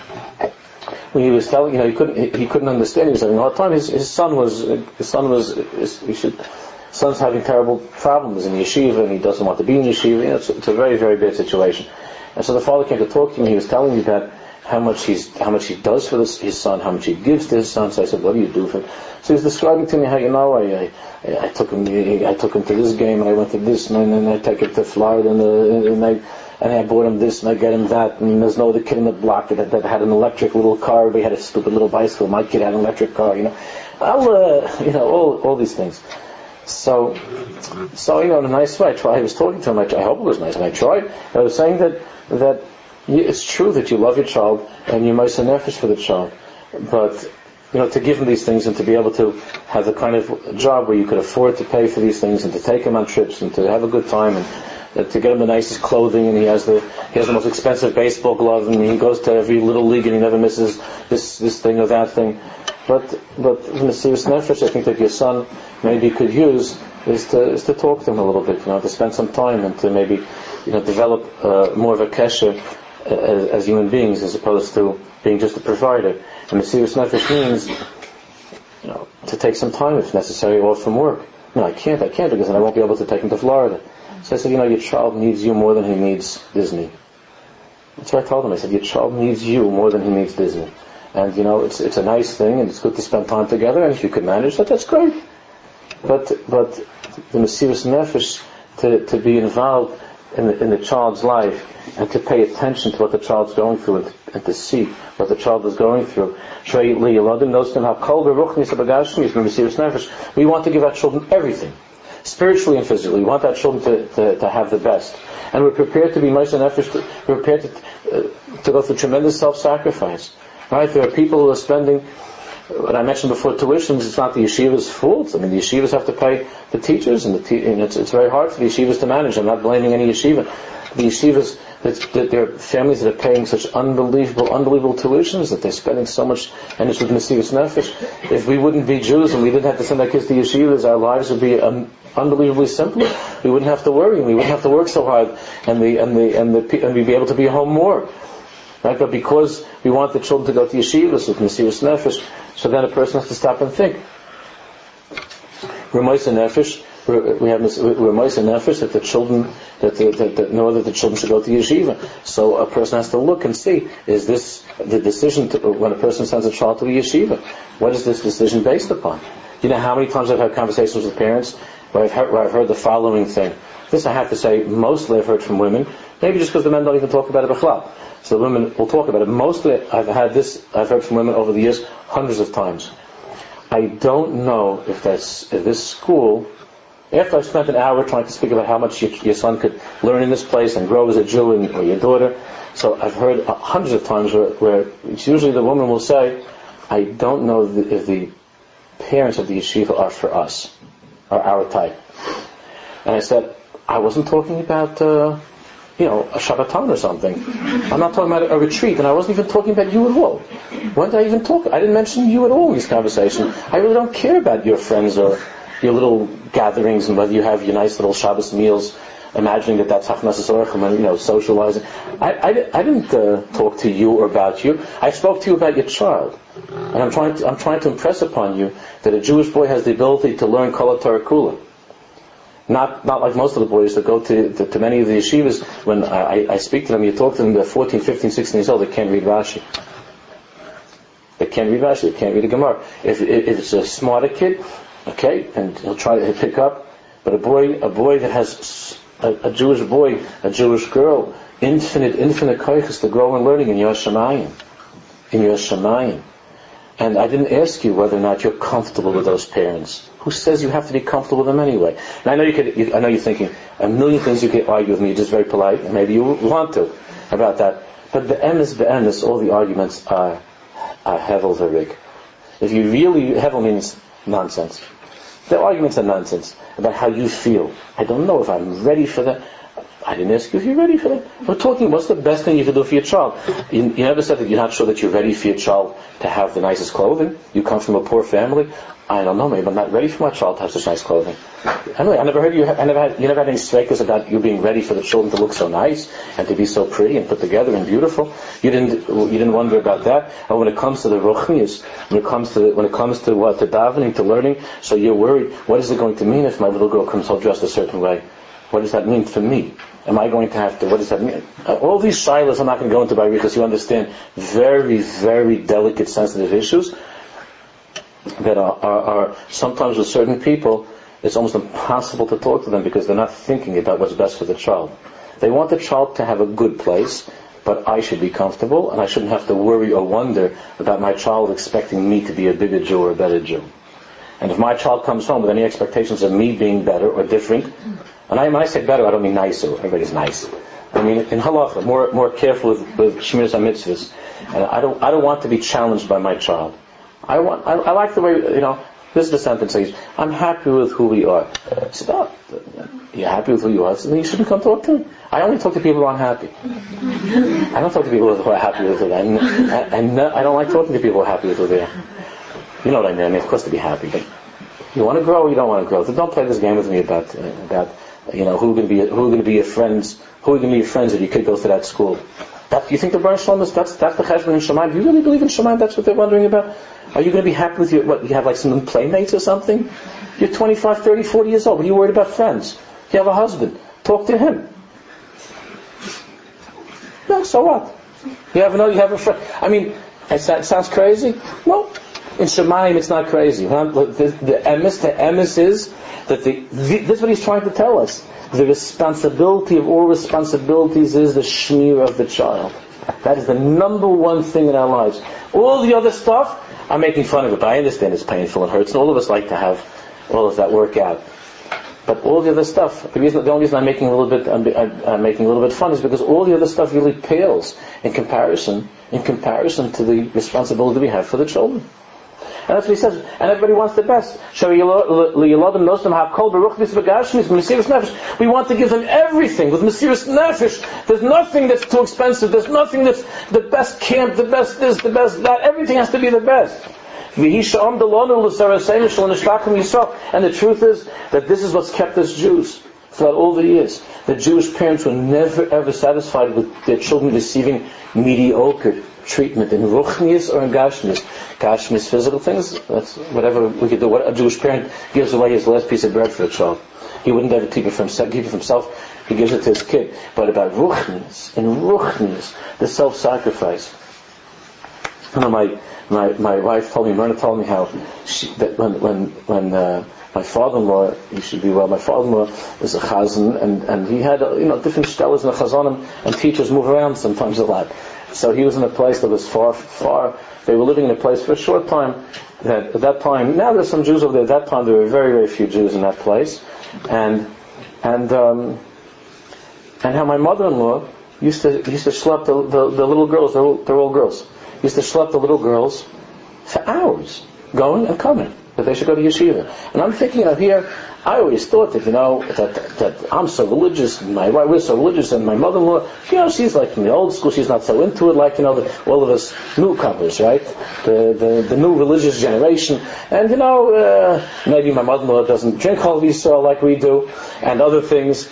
When he was telling, you know, he couldn't he couldn't understand. He was having a hard time. His his son was his son was his, he should, son's having terrible problems in yeshiva, and he doesn't want to be in yeshiva. You know, it's, it's a very very bad situation. And so the father came to talk to me. He was telling me that how much he's, how much he does for this, his son, how much he gives to his son. So I said, "What do you do for him?" So he was describing to me how, you know, I, I, I took him, I took him to this game, and I went to this, and then I take him to Florida, and, uh, and I, and I bought him this, and I get him that, and there's no other kid in the block that, that had an electric little car, but he had a stupid little bicycle. My kid had an electric car, you know. I'll, uh, you know, all, all these things. So, so you know, in a nice way, I tried. I was talking to him. I, I hope it was nice, and I tried. I was saying that that. It's true that you love your child and you moisten nefesh for the child, but you know, to give him these things and to be able to have the kind of job where you could afford to pay for these things and to take him on trips and to have a good time and uh, to get him the nicest clothing, and he has the he has the most expensive baseball glove, and he goes to every little league and he never misses this this thing or that thing. But but in the serious nefesh, I think that your son maybe could use is to is to talk to them a little bit, you know, to spend some time and to maybe, you know, develop uh, more of a kesher uh, as, as human beings as opposed to being just a provider. And Mesiras Nefesh means, you know, to take some time if necessary off from work. No, I can't, I can't because then I won't be able to take him to Florida. So I said, you know, your child needs you more than he needs Disney. That's what I told him. I said, your child needs you more than he needs Disney. And, you know, it's it's a nice thing and it's good to spend time together, and if you could manage that, that's great. But but the Mesiras Nefesh, to, to be involved in the, in the child's life and to pay attention to what the child's going through and, and to see what the child is going through. We want to give our children everything, spiritually and physically. We want our children to, to, to have the best. And we're prepared to be Moshe Nefesh, to, we're prepared to, uh, to go through tremendous self-sacrifice. Right? There are people who are spending, what I mentioned before, tuitions. It's not the yeshiva's fault. I mean, the yeshivas have to pay the teachers, and, the te- and it's, it's very hard for the yeshivas to manage. I'm not blaming any yeshiva. The yeshivas, that there are families that are paying such unbelievable, unbelievable tuitions that they're spending so much, and it's with Mesiras Nefesh. If we wouldn't be Jews and we didn't have to send our kids to yeshivas, our lives would be um, unbelievably simpler. We wouldn't have to worry, and we wouldn't have to work so hard, and the and the and the and we'd be able to be home more. Right? But because we want the children to go to yeshivas with Mesiras Nefesh, so then a person has to stop and think. We're Moshe Nefesh. We have we're Moshe Nefesh that the children that, the, that, that know that the children should go to yeshiva. So a person has to look and see, is this the decision to, when a person sends a child to the yeshiva? What is this decision based upon? You know how many times I've had conversations with parents where I've heard, where I've heard the following thing. This I have to say, mostly I've heard from women. Maybe just because the men don't even talk about it b'chlal. So the women will talk about it. Mostly I've had this, I've heard from women over the years hundreds of times. I don't know if that's if this school, after I've spent an hour trying to speak about how much your, your son could learn in this place and grow as a Jew, and, or your daughter, so I've heard uh, hundreds of times where, where it's usually the woman will say, I don't know the, if the parents of the yeshiva are for us, are our type. And I said, I wasn't talking about, uh, you know, a Shabbaton or something. I'm not talking about a retreat, and I wasn't even talking about you at all. When did I even talk? I didn't mention you at all in this conversation. I really don't care about your friends or your little gatherings and whether you have your nice little Shabbos meals, imagining that that's Hachnas Orchim and, you know, socializing. I, I, I didn't uh, talk to you or about you. I spoke to you about your child. And I'm trying to, I'm trying to impress upon you that a Jewish boy has the ability to learn Kol HaTorah Kula. Not not like most of the boys that go to, to, to many of the yeshivas. When I, I speak to them, you talk to them, they're fourteen, fifteen, sixteen years old, they can't read Rashi. They can't read Rashi, they can't read a Gemara. If, if it's a smarter kid, okay, and he'll try to pick up. But a boy, a boy that has, a, a Jewish boy, a Jewish girl, infinite, infinite koiches to grow in learning in Yos Shamayim. In Yos Shamayim. And I didn't ask you whether or not you're comfortable with those parents. Who says you have to be comfortable with them anyway? And I know you could. You, I know you're thinking a million things you could argue with me. You're just very polite, and maybe you want to about that. But the emes, the emes, all the arguments are are hevel verig. If you really hevel means nonsense. The arguments are nonsense about how you feel. I don't know if I'm ready for that. I didn't ask you if you're ready for that. We're talking, what's the best thing you can do for your child? You, you never said that you're not sure that you're ready for your child to have the nicest clothing. You come from a poor family. I don't know, maybe I'm not ready for my child to have such nice clothing. Anyway, I never heard you, I never had, you never had any strikers about you being ready for the children to look so nice and to be so pretty and put together and beautiful. You didn't, you didn't wonder about that. And when it comes to the ruchnius, when it comes to, when it comes to what, to davening, to learning, so you're worried, what is it going to mean if my little girl comes home dressed a certain way? What does that mean for me? Am I going to have to, what does that mean? Uh, all these shilas I'm not going to go into by because you understand very, very delicate, sensitive issues that are, are, are sometimes with certain people, it's almost impossible to talk to them because they're not thinking about what's best for the child. They want the child to have a good place, but I should be comfortable, and I shouldn't have to worry or wonder about my child expecting me to be a bigger Jew or a better Jew. And if my child comes home with any expectations of me being better or different, and I, when I say better, I don't mean nicer. Everybody's nice. I mean in halacha, more more careful with, with shmiras hamitzvahs. And I don't I don't want to be challenged by my child. I want I, I like the way, you know. This is the sentence I use. I'm happy with who we are. I said, oh, you're happy with who you are? So then you shouldn't come talk to me. I only talk to people who are unhappy. I don't talk to people who are happy with who they are. I, I, I don't like talking to people who are happy with who they are. You know what I mean? I mean, of course to be happy, but You want to grow or you don't want to grow? So don't play this game with me about uh, about you know who are going to be who are going to be your friends, who are going to be your friends if your kid goes to that school. That, you think the Baruch Shalom is that's that's the cheshbon in Shemaim? Do you really believe in Shemaim? That's what they're wondering about. Are you going to be happy with your what? You have like some playmates or something? You're twenty-five, thirty, forty years old. What are you worried about friends? You have a husband. Talk to him. No, so what? You have another. You have a friend. I mean, it sounds crazy. No. In Shemaim, it's not crazy. The, the emes, the emes is that the, the, this is what he's trying to tell us. The responsibility of all responsibilities is the shmir of the child. That is the number one thing in our lives. All the other stuff, I'm making fun of it, but I understand it's painful and hurts, and all of us like to have all of that work out. But all the other stuff, the reason, the only reason I'm making a little bit, I'm, I'm, I'm making a little bit fun is because all the other stuff really pales in comparison, in comparison to the responsibility we have for the children. And that's what he says. And everybody wants the best. We want to give them everything with Mesiras Nefesh. There's nothing that's too expensive. There's nothing that's the best camp, the best this, the best that. Everything has to be the best. And the truth is that this is what's kept us Jews throughout all the years. The Jewish parents were never ever satisfied with their children receiving mediocre treatment in ruchnius or in gashmius. Gashmius, physical things, that's whatever we could do. What a Jewish parent gives away his last piece of bread for a child. He wouldn't ever keep it for himself, keep it for himself. He gives it to his kid. But about ruchnius, in ruchnius, the self-sacrifice. You know, my my my wife told me, Myrna told me how she, that when when when uh, my father-in-law, he should be well, my father-in-law is a chazan, and and he had you know different stellas and chazanim, and teachers move around sometimes a lot. So he was in a place that was far, far. They were living in a place for a short time. That at that time, now there's some Jews over there. At that time, there were very, very few Jews in that place, and and um, and how my mother-in-law used to used to schlep the, the, the little girls. They're all, they're all girls. Used to schlep the little girls for hours, going and coming. That they should go to yeshiva. And I'm thinking of here. I always thought that, you know, that, that I'm so religious, and my wife was so religious, and my mother-in-law, you know, she's like from the old school, she's not so into it, like, you know, the, all of us newcomers, right? The, the the new religious generation. And, you know, uh, maybe my mother-in-law doesn't drink Chol Yisrael like we do, and other things.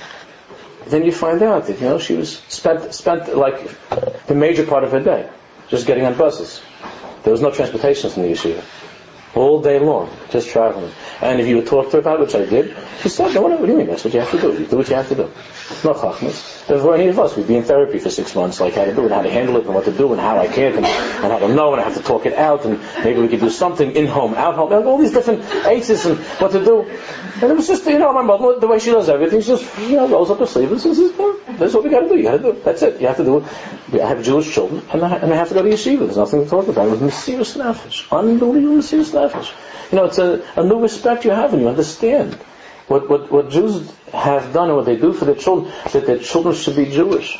Then you find out that, you know, she was spent, spent like the major part of her day just getting on buses. There was no transportation in the yeshiva. All day long, just traveling. And if you would talk to her about it, which I did, she said, no, what do you mean? That's what you have to do. You do what you have to do. No chachmas. There were any of us. We'd be in therapy for six months, like how to do it, how to handle it, and what to do, and how I can't, and, and how to know, and I have to talk it out, and maybe we could do something in-home, out-home, all these different aces and what to do. And it was just, you know, my mother, the way she does everything, she just, you know, rolls up her sleeve and says, this is what we got to do. You got to do it. That's it. You have to do it. I have Jewish children, and I, and I have to go to yeshiva. There's nothing to talk about. It was Mesiras Nefesh. Unbelievable Mesiras Nefesh. You know, it's a, a new respect you have, and you understand what, what, what Jews have done and what they do for their children, that their children should be Jewish.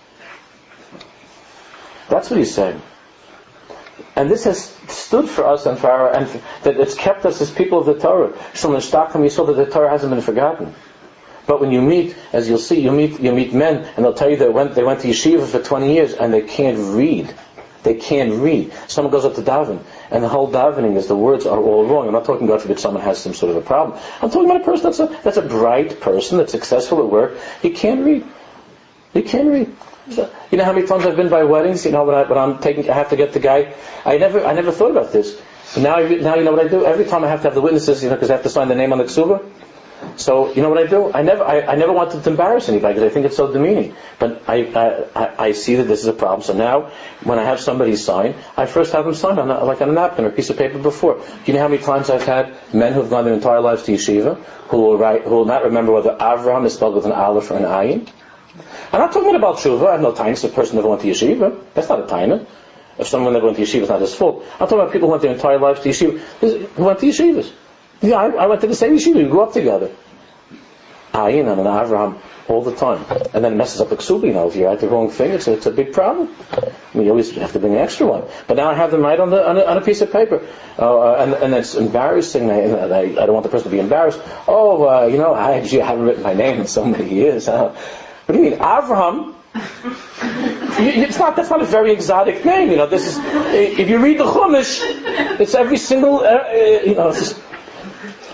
That's what he's saying. And this has stood for us and for our, and for, that it's kept us as people of the Torah. So in Stockholm you saw that the Torah hasn't been forgotten. But when you meet, as you'll see, you meet you meet men, and they'll tell you they went they went to yeshiva for twenty years and they can't read. They can't read. Someone goes up to daven, and the whole davening is the words are all wrong. I'm not talking, God forbid, someone has some sort of a problem. I'm talking about a person that's a that's a bright person, that's successful at work. He can't read. He can't read. So, you know how many times I've been by weddings? You know when, I, when I'm taking, I have to get the guy. I never I never thought about this. So now now you know what I do. Every time I have to have the witnesses, you know, because I have to sign the name on the ksuba. So you know what I do? I never, I, I never wanted to embarrass anybody because I think it's so demeaning. But I, I, I see that this is a problem. So now, when I have somebody sign, I first have them sign on a, like on a napkin or a piece of paper before. Do you know how many times I've had men who've gone their entire lives to yeshiva who will write, who will not remember whether Avraham is spelled with an aleph or an ayin? I'm not talking about tshuva. I have no time. It's a person never went to yeshiva. That's not a taina. If someone never went to yeshiva, it's not his fault. I'm talking about people who went their entire lives to yeshiva. Who went to yeshivas. Yeah, I, I went to the same yeshiva. We grew up together. Ayin and an Avraham all the time. And then it messes up the ksuba, you know, if you write the wrong thing, it's a, it's a big problem. I mean, you always have to bring an extra one. But now I have them write on, the, on, a, on a piece of paper. Uh, and, and it's embarrassing. I, I, I don't want the person to be embarrassed. Oh, uh, you know, I actually haven't written my name in so many years. Huh? What do you mean? Avraham? It's not, that's not a very exotic name, you know. This is, if you read the Chumash, it's every single, uh, you know, it's just,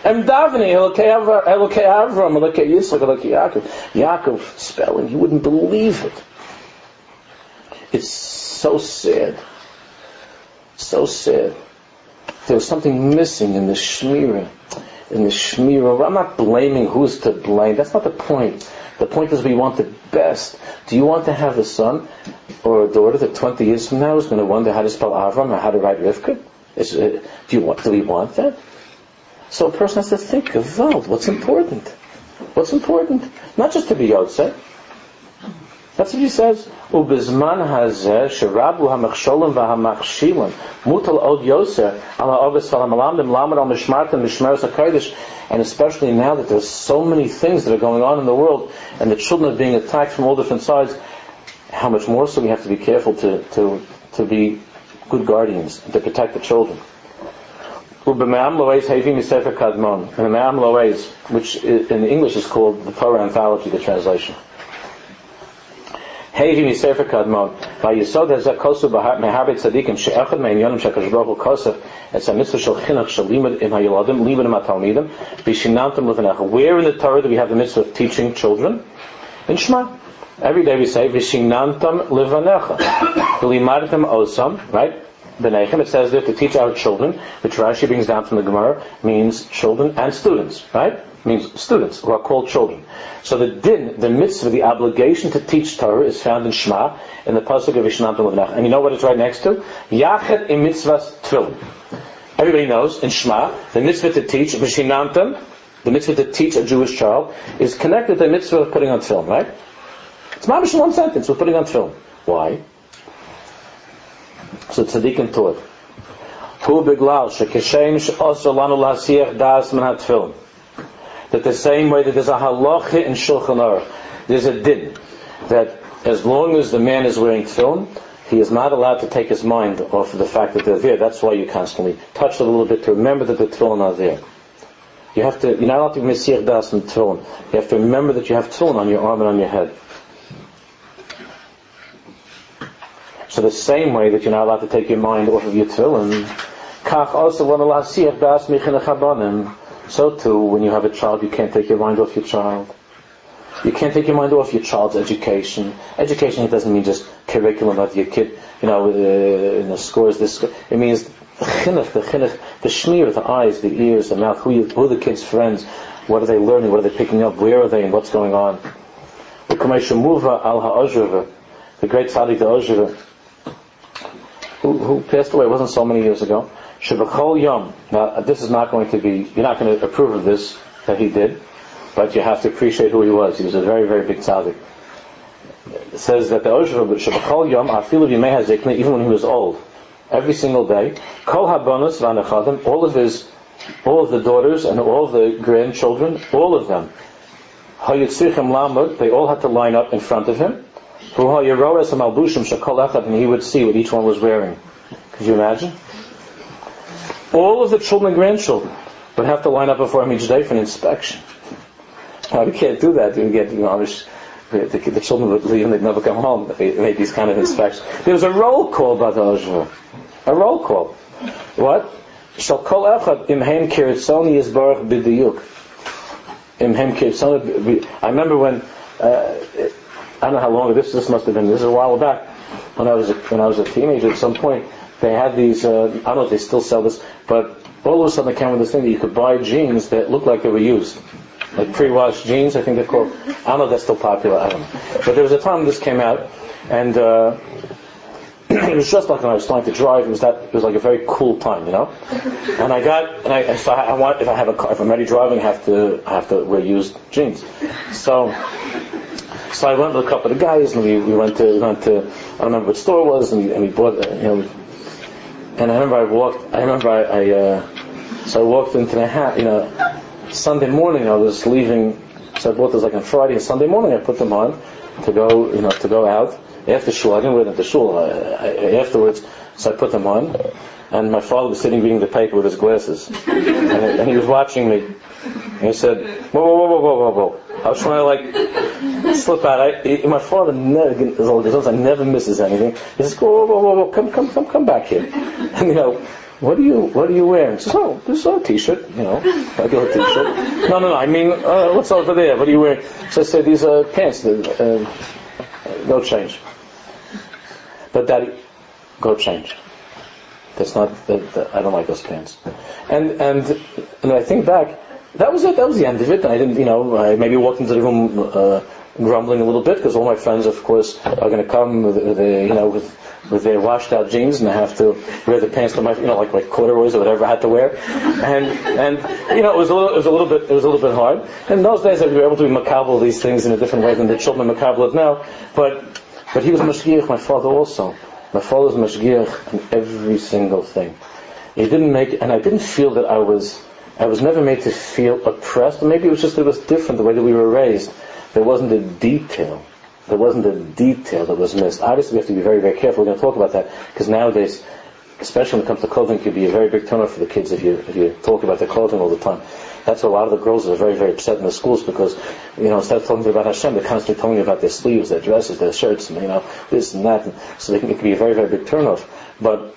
I'm davening, Elokei Avram, Elokei Avram, Elokei Yitzchak, Elokei Yaakov. Yaakov spelling, you wouldn't believe it. It's so sad. So sad. There was something missing in the Shmirah. In the Shmirah. I'm not blaming who's to blame. That's not the point. The point is we want the best. Do you want to have a son or a daughter that twenty years from now is going to wonder how to spell Avram or how to write Rivka? Is, uh, do you want? Do we want that? So a person has to think, Gewalt, what's important? What's important? Not just to be Yotzei. That's what he says. Ubizman hazeh sherabu hamachsholim v'hamachshilim mutal od yoser ala ovis v'hamalamdim lamad al mishmartim mishmeres hakodesh. And especially now that there's so many things that are going on in the world, and the children are being attacked from all different sides, how much more so we have to be careful to to to be good guardians and to protect the children. Ubeme'am lo'ez havim misefer kadmon, and the me'am lo'ez, which in English is called the Torah Anthology, the translation. Hevi misefer kadmon. Vayisod hazeh kosu mehabed tzadikim she'echad me'inyonim she'akadosh baruch hu kosef it's a mitzvah shel chinuch shel limud im hayoladim limud im hatalmidim v'shinantam levanecha. Where in the Torah do we have the mitzvah of teaching children? In Shema. Every day we say v'shinantam levanecha v'limadtem osam, right? B'nechem, it says there to teach our children, which Rashi brings down from the Gemara, means children and students, right? Means students who are called children. So the din, the mitzvah, the obligation to teach Torah is found in Shema, in the pasuk of Vishnantam Levnach. And you know what it's right next to? Yachet im mitzvahs tefillin. Everybody knows in Shema, the mitzvah to teach Vishnantam, the mitzvah to teach a Jewish child, is connected to the mitzvah of putting on tefillin, right? It's mamish in one sentence. We're putting on tefillin. Why? So tzaddikim taught. Hu beglal shekeshem she'osar lanu la'asiyach das min ha'tefillin. That the same way that there's a halacha in Shulchan Aruch, there's a din that as long as the man is wearing tefillin, he is not allowed to take his mind off of the fact that they're there. That's why you constantly touch it a little bit to remember that the tefillin are there. You have to, you're not allowed to mesir das in tefillin. You have to remember that you have tefillin on your arm and on your head. So the same way that you're not allowed to take your mind off of your tefillin, kach also one la'asiyach das michinach habanim. So too, when you have a child, you can't take your mind off your child. You can't take your mind off your child's education. Education, it doesn't mean just curriculum of your kid, you know, uh, you know scores this. It means the chinuch, the chinuch, the shmir, the eyes, the ears, the mouth. Who, you, who are the kids' friends? What are they learning? What are they picking up? Where are they? And what's going on? The great tzaddik, the Ozheva, who, who passed away, it wasn't so many years ago. Shebachol Yom. Now, this is not going to be, you're not going to approve of this, that he did, but you have to appreciate who he was. He was a very, very big tzaddik. It says that the Oshra, Shebachol Yom, Afilu Yimei HaZikna, even when he was old, every single day, Kol HaBonus V'Anechadim, all of his, all of the daughters and all of the grandchildren, all of them, Hayitzrichem Lamud, they all had to line up in front of him, Hayiroes HaMalbushim Shekol Echad, and he would see what each one was wearing. Could you imagine? All of the children and grandchildren would have to line up before him each day for an inspection. Now, we can't do that. You get, you know, the, the children would leave and they'd never come home if they made these kind of inspections. There was a roll call by the Ozhva. A roll call. What? Shall kol echad imhem kiritzoni yisbarach b'diyuk. Imhem kiritzoni. I remember when, uh, I don't know how long, this this must have been, this is a while back, when I was a, when I was a teenager at some point, they had these, uh, I don't know if they still sell this, but all of a sudden they came with this thing that you could buy jeans that looked like they were used. Like pre-washed jeans, I think they're called. I don't know if that's still popular, I don't know. But there was a time when this came out, and uh, it was just like when I was starting to drive, it was that, it was like a very cool time, you know? And I got, and I, so I want, if I have a car, if I'm already driving, I have to, I have to wear used jeans. So, so I went with a couple of the guys, and we, we went to, we went to, I don't remember what store it was, and we, and we bought, you know, and I remember I walked, I remember I, I uh, so I walked into the hat, you know, Sunday morning I was leaving, so I bought those like on Friday, and Sunday morning I put them on to go, you know, to go out. After shul, I didn't wear them to shul, I, I, afterwards, so I put them on, and my father was sitting reading the paper with his glasses, and, and he was watching me, and he said, whoa, whoa, whoa, whoa, whoa, whoa. I was trying to like slip out. I, he, my father never, as old as I never misses anything. He says, whoa, whoa, whoa, whoa, come, come, come, come back here. And you know, what do you what are you wearing? She says, oh, this is a t-shirt, you know, regular t-shirt. No, no, no, I mean, uh, what's over there? What are you wearing? So I said, these are pants. Uh, go change. But Daddy, go change. That's not, that, that, I don't like those pants. And, and, and I think back, that was it, that was the end of it. I didn't, you know, I maybe walked into the room, uh, grumbling a little bit, because all my friends, of course, are going to come with, with the, you know, with, with their washed out jeans, and I have to wear the pants to my, you know, like, like corduroys or whatever I had to wear. And, and, you know, it was a little, it was a little bit, it was a little bit hard. And in those days, we were able to be makabel these things in a different way than the children are makabel it now. But, but he was mashgiach, my father also. My father was mashgiach in every single thing. He didn't make, and I didn't feel that I was, I was never made to feel oppressed. Maybe it was just, it was different the way that we were raised. There wasn't a detail. There wasn't a detail that was missed. Obviously, we have to be very, very careful. We're going to talk about that, because nowadays, especially when it comes to clothing, it could be a very big turnoff for the kids if you if you talk about their clothing all the time. That's why a lot of the girls are very, very upset in the schools, because, you know, instead of talking about Hashem, they're constantly telling you about their sleeves, their dresses, their shirts, and, you know, this and that. And so they can, it can be a very, very big turnoff. But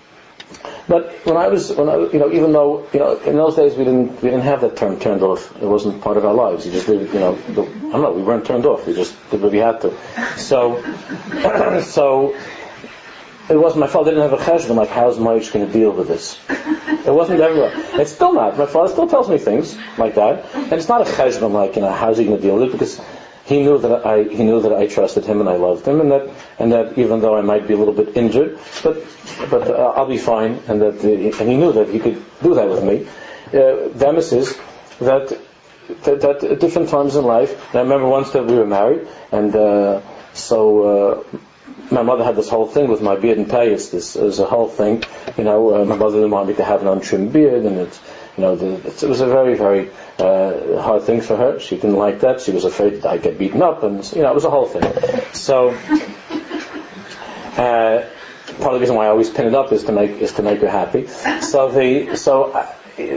But when I was, when I, you know, even though, you know, in those days we didn't, we didn't have that term turned off. It wasn't part of our lives. You just did, you know, the, I don't know, we weren't turned off. We just did what we had to. So, so, it wasn't, my father didn't have a cheshbon, like, how's Moshe going to deal with this? It wasn't everywhere. It's still not. My father still tells me things like that. And it's not a cheshbon, like, you know, how's he going to deal with it? Because he knew that I, he knew that I trusted him and I loved him, and that, and that even though I might be a little bit injured, but, but uh, I'll be fine, and that, uh, and he knew that he could do that with me. Uh, the emes is that, that, that at different times in life, and I remember once that we were married, and uh, so uh, my mother had this whole thing with my beard and pay. It's this, it was a whole thing, you know. Uh, my mother didn't want me to have an untrimmed beard, and it's, you know, the, it was a very, very uh, hard thing for her. She didn't like that. She was afraid that I'd get beaten up, and, you know, it was a whole thing. So, uh, part of the reason why I always pin it up is to make is to make her happy. So the so uh,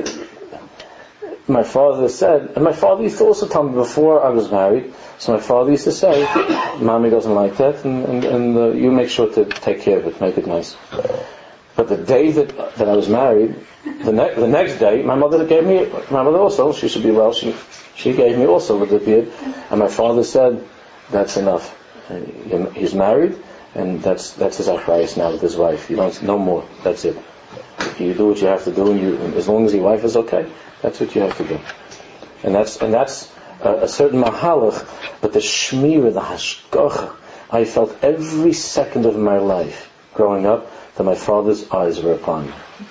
my father said, and my father used to also tell me before I was married. So my father used to say, "Mommy doesn't like that, and and, and uh, you make sure to take care of it, make it nice." But the day that that I was married, the next the next day, my mother gave me, my mother also, she should be well, she she gave me also with the beard, and my father said, "That's enough. He's married, and that's that's his achrayus now with his wife. You don't, no more. That's it. You do what you have to do, and you, as long as your wife is okay, that's what you have to do." And that's and that's a, a certain mahalach, but the shmira, the hashgacha, I felt every second of my life growing up that my father's eyes were upon me.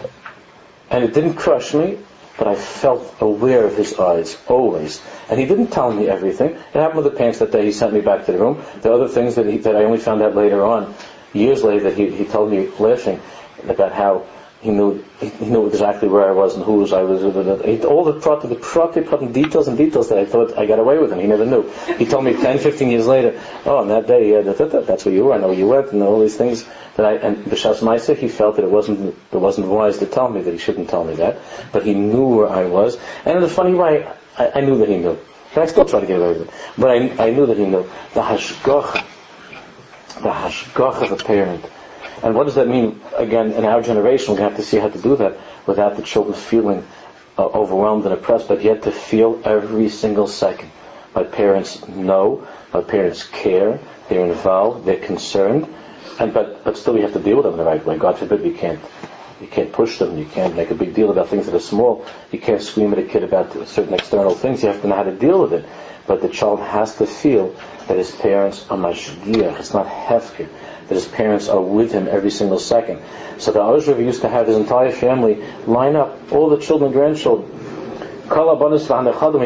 And it didn't crush me, but I felt aware of his eyes, always. And he didn't tell me everything. It happened with the pants that day. He sent me back to the room. The other things that he, that I only found out later on, years later, that he, he told me, laughing, about how he knew he knew exactly where I was and whose I was. He, all the proper, the proper details and details that I thought I got away with, and he never knew. He told me ten, fifteen years later, oh, on that day, yeah, that, that, that, that's where you were. I know where you went, and all these things. That I, and B'Shas Ma'aseh, he felt that it wasn't it wasn't wise to tell me, that he shouldn't tell me that, but he knew where I was. And in a funny way, I, I knew that he knew. And I still try to get away with it, but I, I knew that he knew. The hashgacha, the hashgacha of a parent. And what does that mean? Again, in our generation, we're going to have to see how to do that without the children feeling uh, overwhelmed and oppressed, but yet to feel every single second. My parents know, my parents care, they're involved, they're concerned, and but but still we have to deal with them in the right way. God forbid we can't you can't push them, you can't make a big deal about things that are small, you can't scream at a kid about certain external things, you have to know how to deal with it. But the child has to feel that his parents are mashgiach, it's not hefker, that his parents are with him every single second. So the Ozrav used to have his entire family line up, all the children, grandchildren. Whether, whether it's,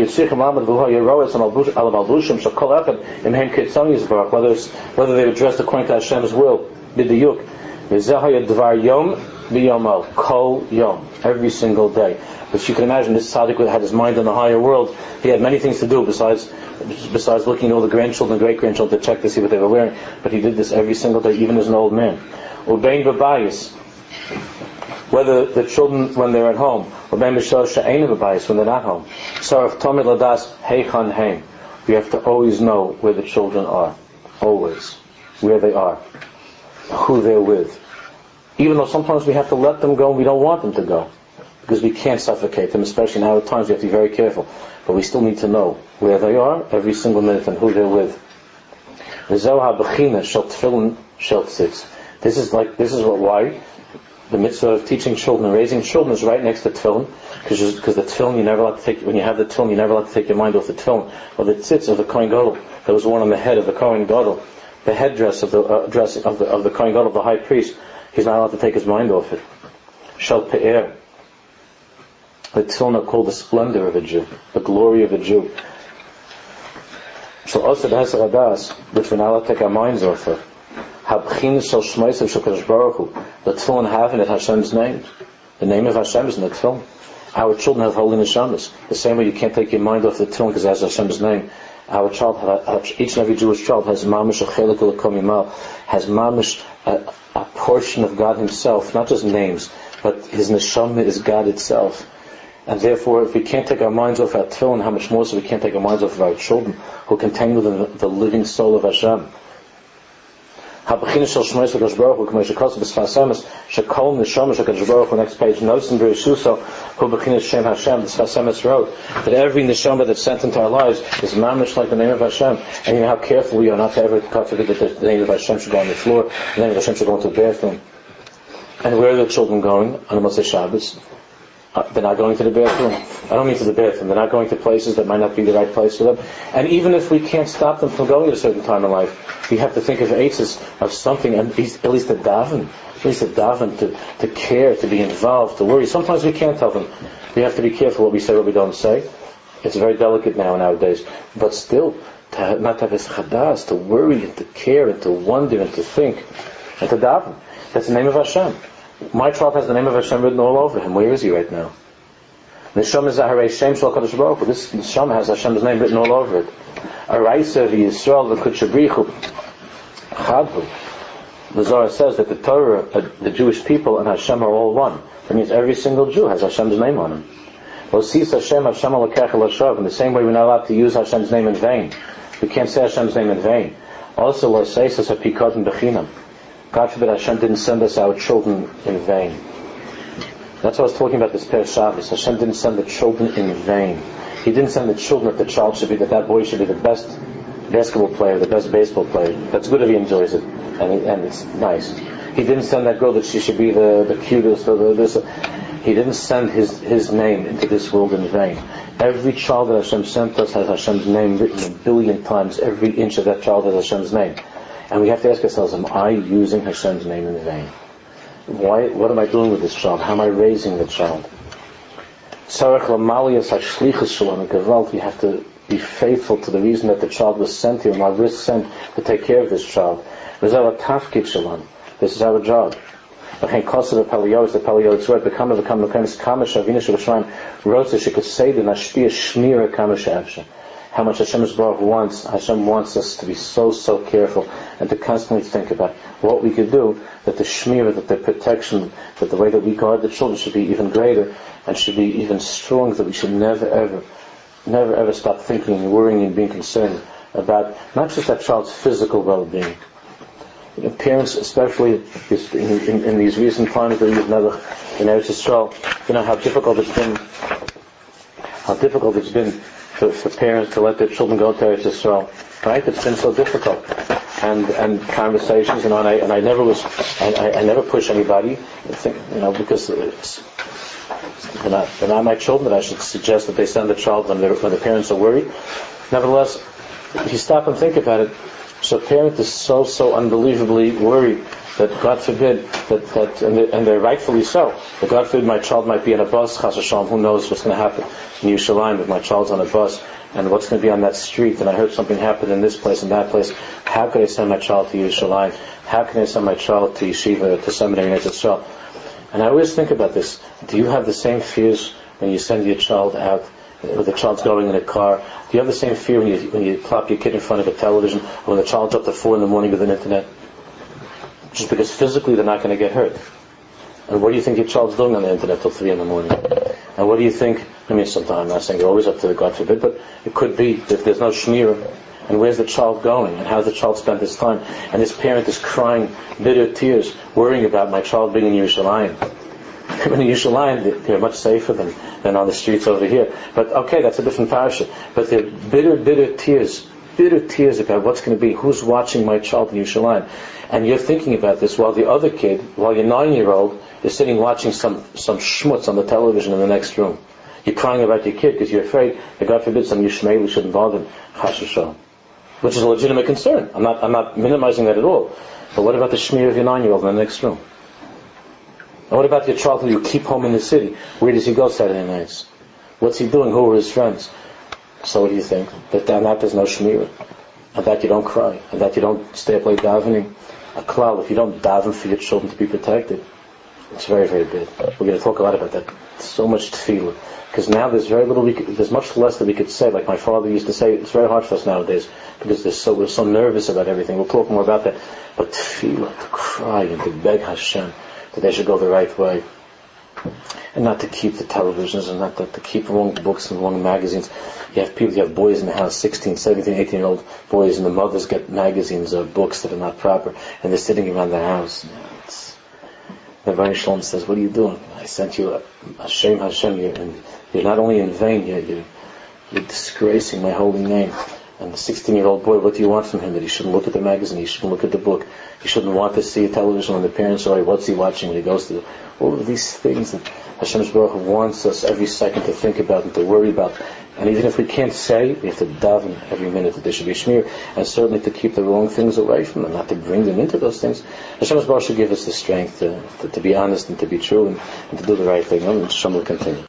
whether they were dressed according to Hashem's will, b'diyuk, kol yom, every single day. But you can imagine this tzaddik had his mind in the higher world. He had many things to do besides besides looking at all the grandchildren and great-grandchildren to check to see what they were wearing. But he did this every single day, even as an old man. Ubein b'bayis, whether the children when they're at home, ubein b'shal she'ein b'bayis, when they're not home. Saraf tomid ladas heichan heim. You have to always know where the children are, always, where they are, who they're with, Even though sometimes we have to let them go and we don't want them to go. Because we can't suffocate them, especially now at times we have to be very careful. But we still need to know where they are every single minute and who they're with. This is like, this is what, why the mitzvah of teaching children and raising children is right next to tefillin, because because the tefillin, you never allowed to take, when you have the tefillin, you never allowed to take your mind off the tefillin, or the tzitz of the Kohen Gadol that was worn on the head of the Kohen Gadol, the headdress of the uh, dress of the of the Kohen Gadol, the high priest. He's not allowed to take his mind off it. Shel pe'er. The tefillin are called the splendor of a Jew, the glory of a Jew. So also the Hesed Hadas, which we're not allowed to take our minds off of. The tefillin have in it Hashem's name. The name of Hashem is in the tefillin. Our children have holy neshamas. The same way you can't take your mind off the tefillin because it has Hashem's name. Our child, each and every Jewish child has mamish a chelik l'kol mimal, has mamish a, a portion of God Himself, not just names, but His neshama is God itself. And therefore, if we can't take our minds off our tefillin, how much more so we can't take our minds off of our children who contain within the, the living soul of Hashem. Next page, notes in Bereshuso, who Bechinas Shem Hashem, the Sfas Emes wrote that every neshama that's sent into our lives is mamish like the name of Hashem. And you know how careful we are not to ever forget that the name of Hashem should go on the floor, the name of Hashem should go into the bathroom. And where are the children going on the Motzei Shabbos? Uh, they're not going to the bathroom. I don't mean to the bathroom. They're not going to places that might not be the right place for them. And even if we can't stop them from going at a certain time in life, we have to think of eitzes, of something, and at least to daven, at least to daven, to, to care, to be involved, to worry. Sometimes we can't tell them. We have to be careful what we say, what we don't say. It's very delicate now nowadays. But still, to have, not to have his chadas, to worry and to care and to wonder and to think and to daven. That's the name of Hashem. My child has the name of Hashem written all over him. Where is he right now? Neshama Zaharei Shem Shal Kadosh Baruch Hu. This neshama has Hashem's name written all over it. Araisa v'Yisrael v'Kudshabrichu Chadhu. The Zohar says that the Torah, uh, the Jewish people, and Hashem are all one. That means every single Jew has Hashem's name on him. Osis Hashem Hashem Alakech Elashav. In the same way, we're not allowed to use Hashem's name in vain. We can't say Hashem's name in vain. Also, Loseisas HaPikot and Bechinam. God forbid Hashem didn't send us our children in vain. That's what I was talking about this Per Shabbos. Hashem didn't send the children in vain. He didn't send the children that the child should be, that that boy should be the best basketball player, the best baseball player. That's good if he enjoys it, and, he, and it's nice. He didn't send that girl that she should be the, the cutest or the this. He didn't send his, his name into this world in vain. Every child that Hashem sent us has Hashem's name written a billion times. Every inch of that child has Hashem's name. And we have to ask ourselves, am I using Hashem's name in vain? Why? What am I doing with this child? How am I raising the child? You have to be faithful to the reason that the child was sent here, and I was sent to take care of this child. This is our job. The Paliyot word, become of become wrote she could say the Nashpia Shmira Kamashevsha. How much Hashem Baruch wants, Hashem wants us to be so, so careful and to constantly think about what we could do, that the shmira, that the protection, that the way that we guard the children should be even greater and should be even stronger, that we should never ever, never ever stop thinking and worrying and being concerned about not just that child's physical well-being. You know, parents, especially in, in, in these recent times that we've never in Eretz Yisrael, you know how difficult it's been, how difficult it's been For, for parents to let their children go to Eretz Yisrael, right? It's been so difficult, and and conversations, you know, and I and I never was, I, I, I never push anybody, I think, you know, because it's, they're not they're not my children. That I should suggest that they send the child when when the parents are worried. Nevertheless, if you stop and think about it, so a parent is so so unbelievably worried that God forbid that that and they're, and they're rightfully so. That God forbid my child might be on a bus, Chas v'Shalom, who knows what's going to happen in Yerushalayim if my child's on a bus, and what's going to be on that street, and I heard something happen in this place and that place. How could I send my child to Yerushalayim? How can I send my child to yeshiva, to seminary in Israel? And I always think about this. Do you have the same fears when you send your child out, or the child's going in a car? Do you have the same fear when you when you plop your kid in front of a television, or when the child's up to four in the morning with an internet? Just because physically they're not going to get hurt. And what do you think your child's doing on the internet till three in the morning? And what do you think, I mean, sometimes I'm not saying you're always up to the God forbid, but it could be, if there's no shmira, And where's the child going? And how does the child spend his time? And this parent is crying bitter tears, worrying about my child being in Yerushalayim. In Yerushalayim, they're much safer than, than on the streets over here. But okay, that's a different parasha. But they're bitter, bitter tears, bitter tears about what's going to be, who's watching my child in Yerushalayim. And you're thinking about this while the other kid, while your nine-year-old, is sitting watching some, some schmutz on the television in the next room. You're crying about your kid because you're afraid that God forbid some Yishmael should involve him. Chas v'shalom. Which is a legitimate concern. I'm not, I'm not minimizing that at all. But what about the shmear of your nine-year-old in the next room? And what about your child who you keep home in the city? Where does he go Saturday nights? What's he doing? Who are his friends? So what do you think? That that, that there's no shmear. And that you don't cry. And that you don't stay up late davening. A klal, if you don't daven for your children to be protected, it's very, very big. We're going to talk a lot about that. So much tefillah. Because now there's very little, we could, there's much less that we could say. Like my father used to say, it's very hard for us nowadays because there's so, we're so nervous about everything. We'll talk more about that. But tefillah, to cry and to beg Hashem that they should go the right way. And not to keep the televisions and not to, to keep wrong books and wrong magazines. You have people, you have boys in the house, sixteen, seventeen, eighteen year old boys, and the mothers get magazines or books that are not proper, and they're sitting around the house. It's, the Rebbeinu Shalom says, what are you doing? I sent you a Hashem, Hashem, you're, and you're not only in vain, you're, you're, you're disgracing my holy name. And the sixteen-year-old boy, what do you want from him? That he shouldn't look at the magazine, he shouldn't look at the book, he shouldn't want to see television when the parents are, what's he watching when he goes to, all of these things that Hashem Baruch Hu wants us every second to think about and to worry about. And even if we can't say, we have to daven every minute that there should be shmir, and certainly to keep the wrong things away from them, not to bring them into those things. Hashem Baruch Hu should give us the strength to, to, to be honest and to be true and, and to do the right thing. And Hashem will continue.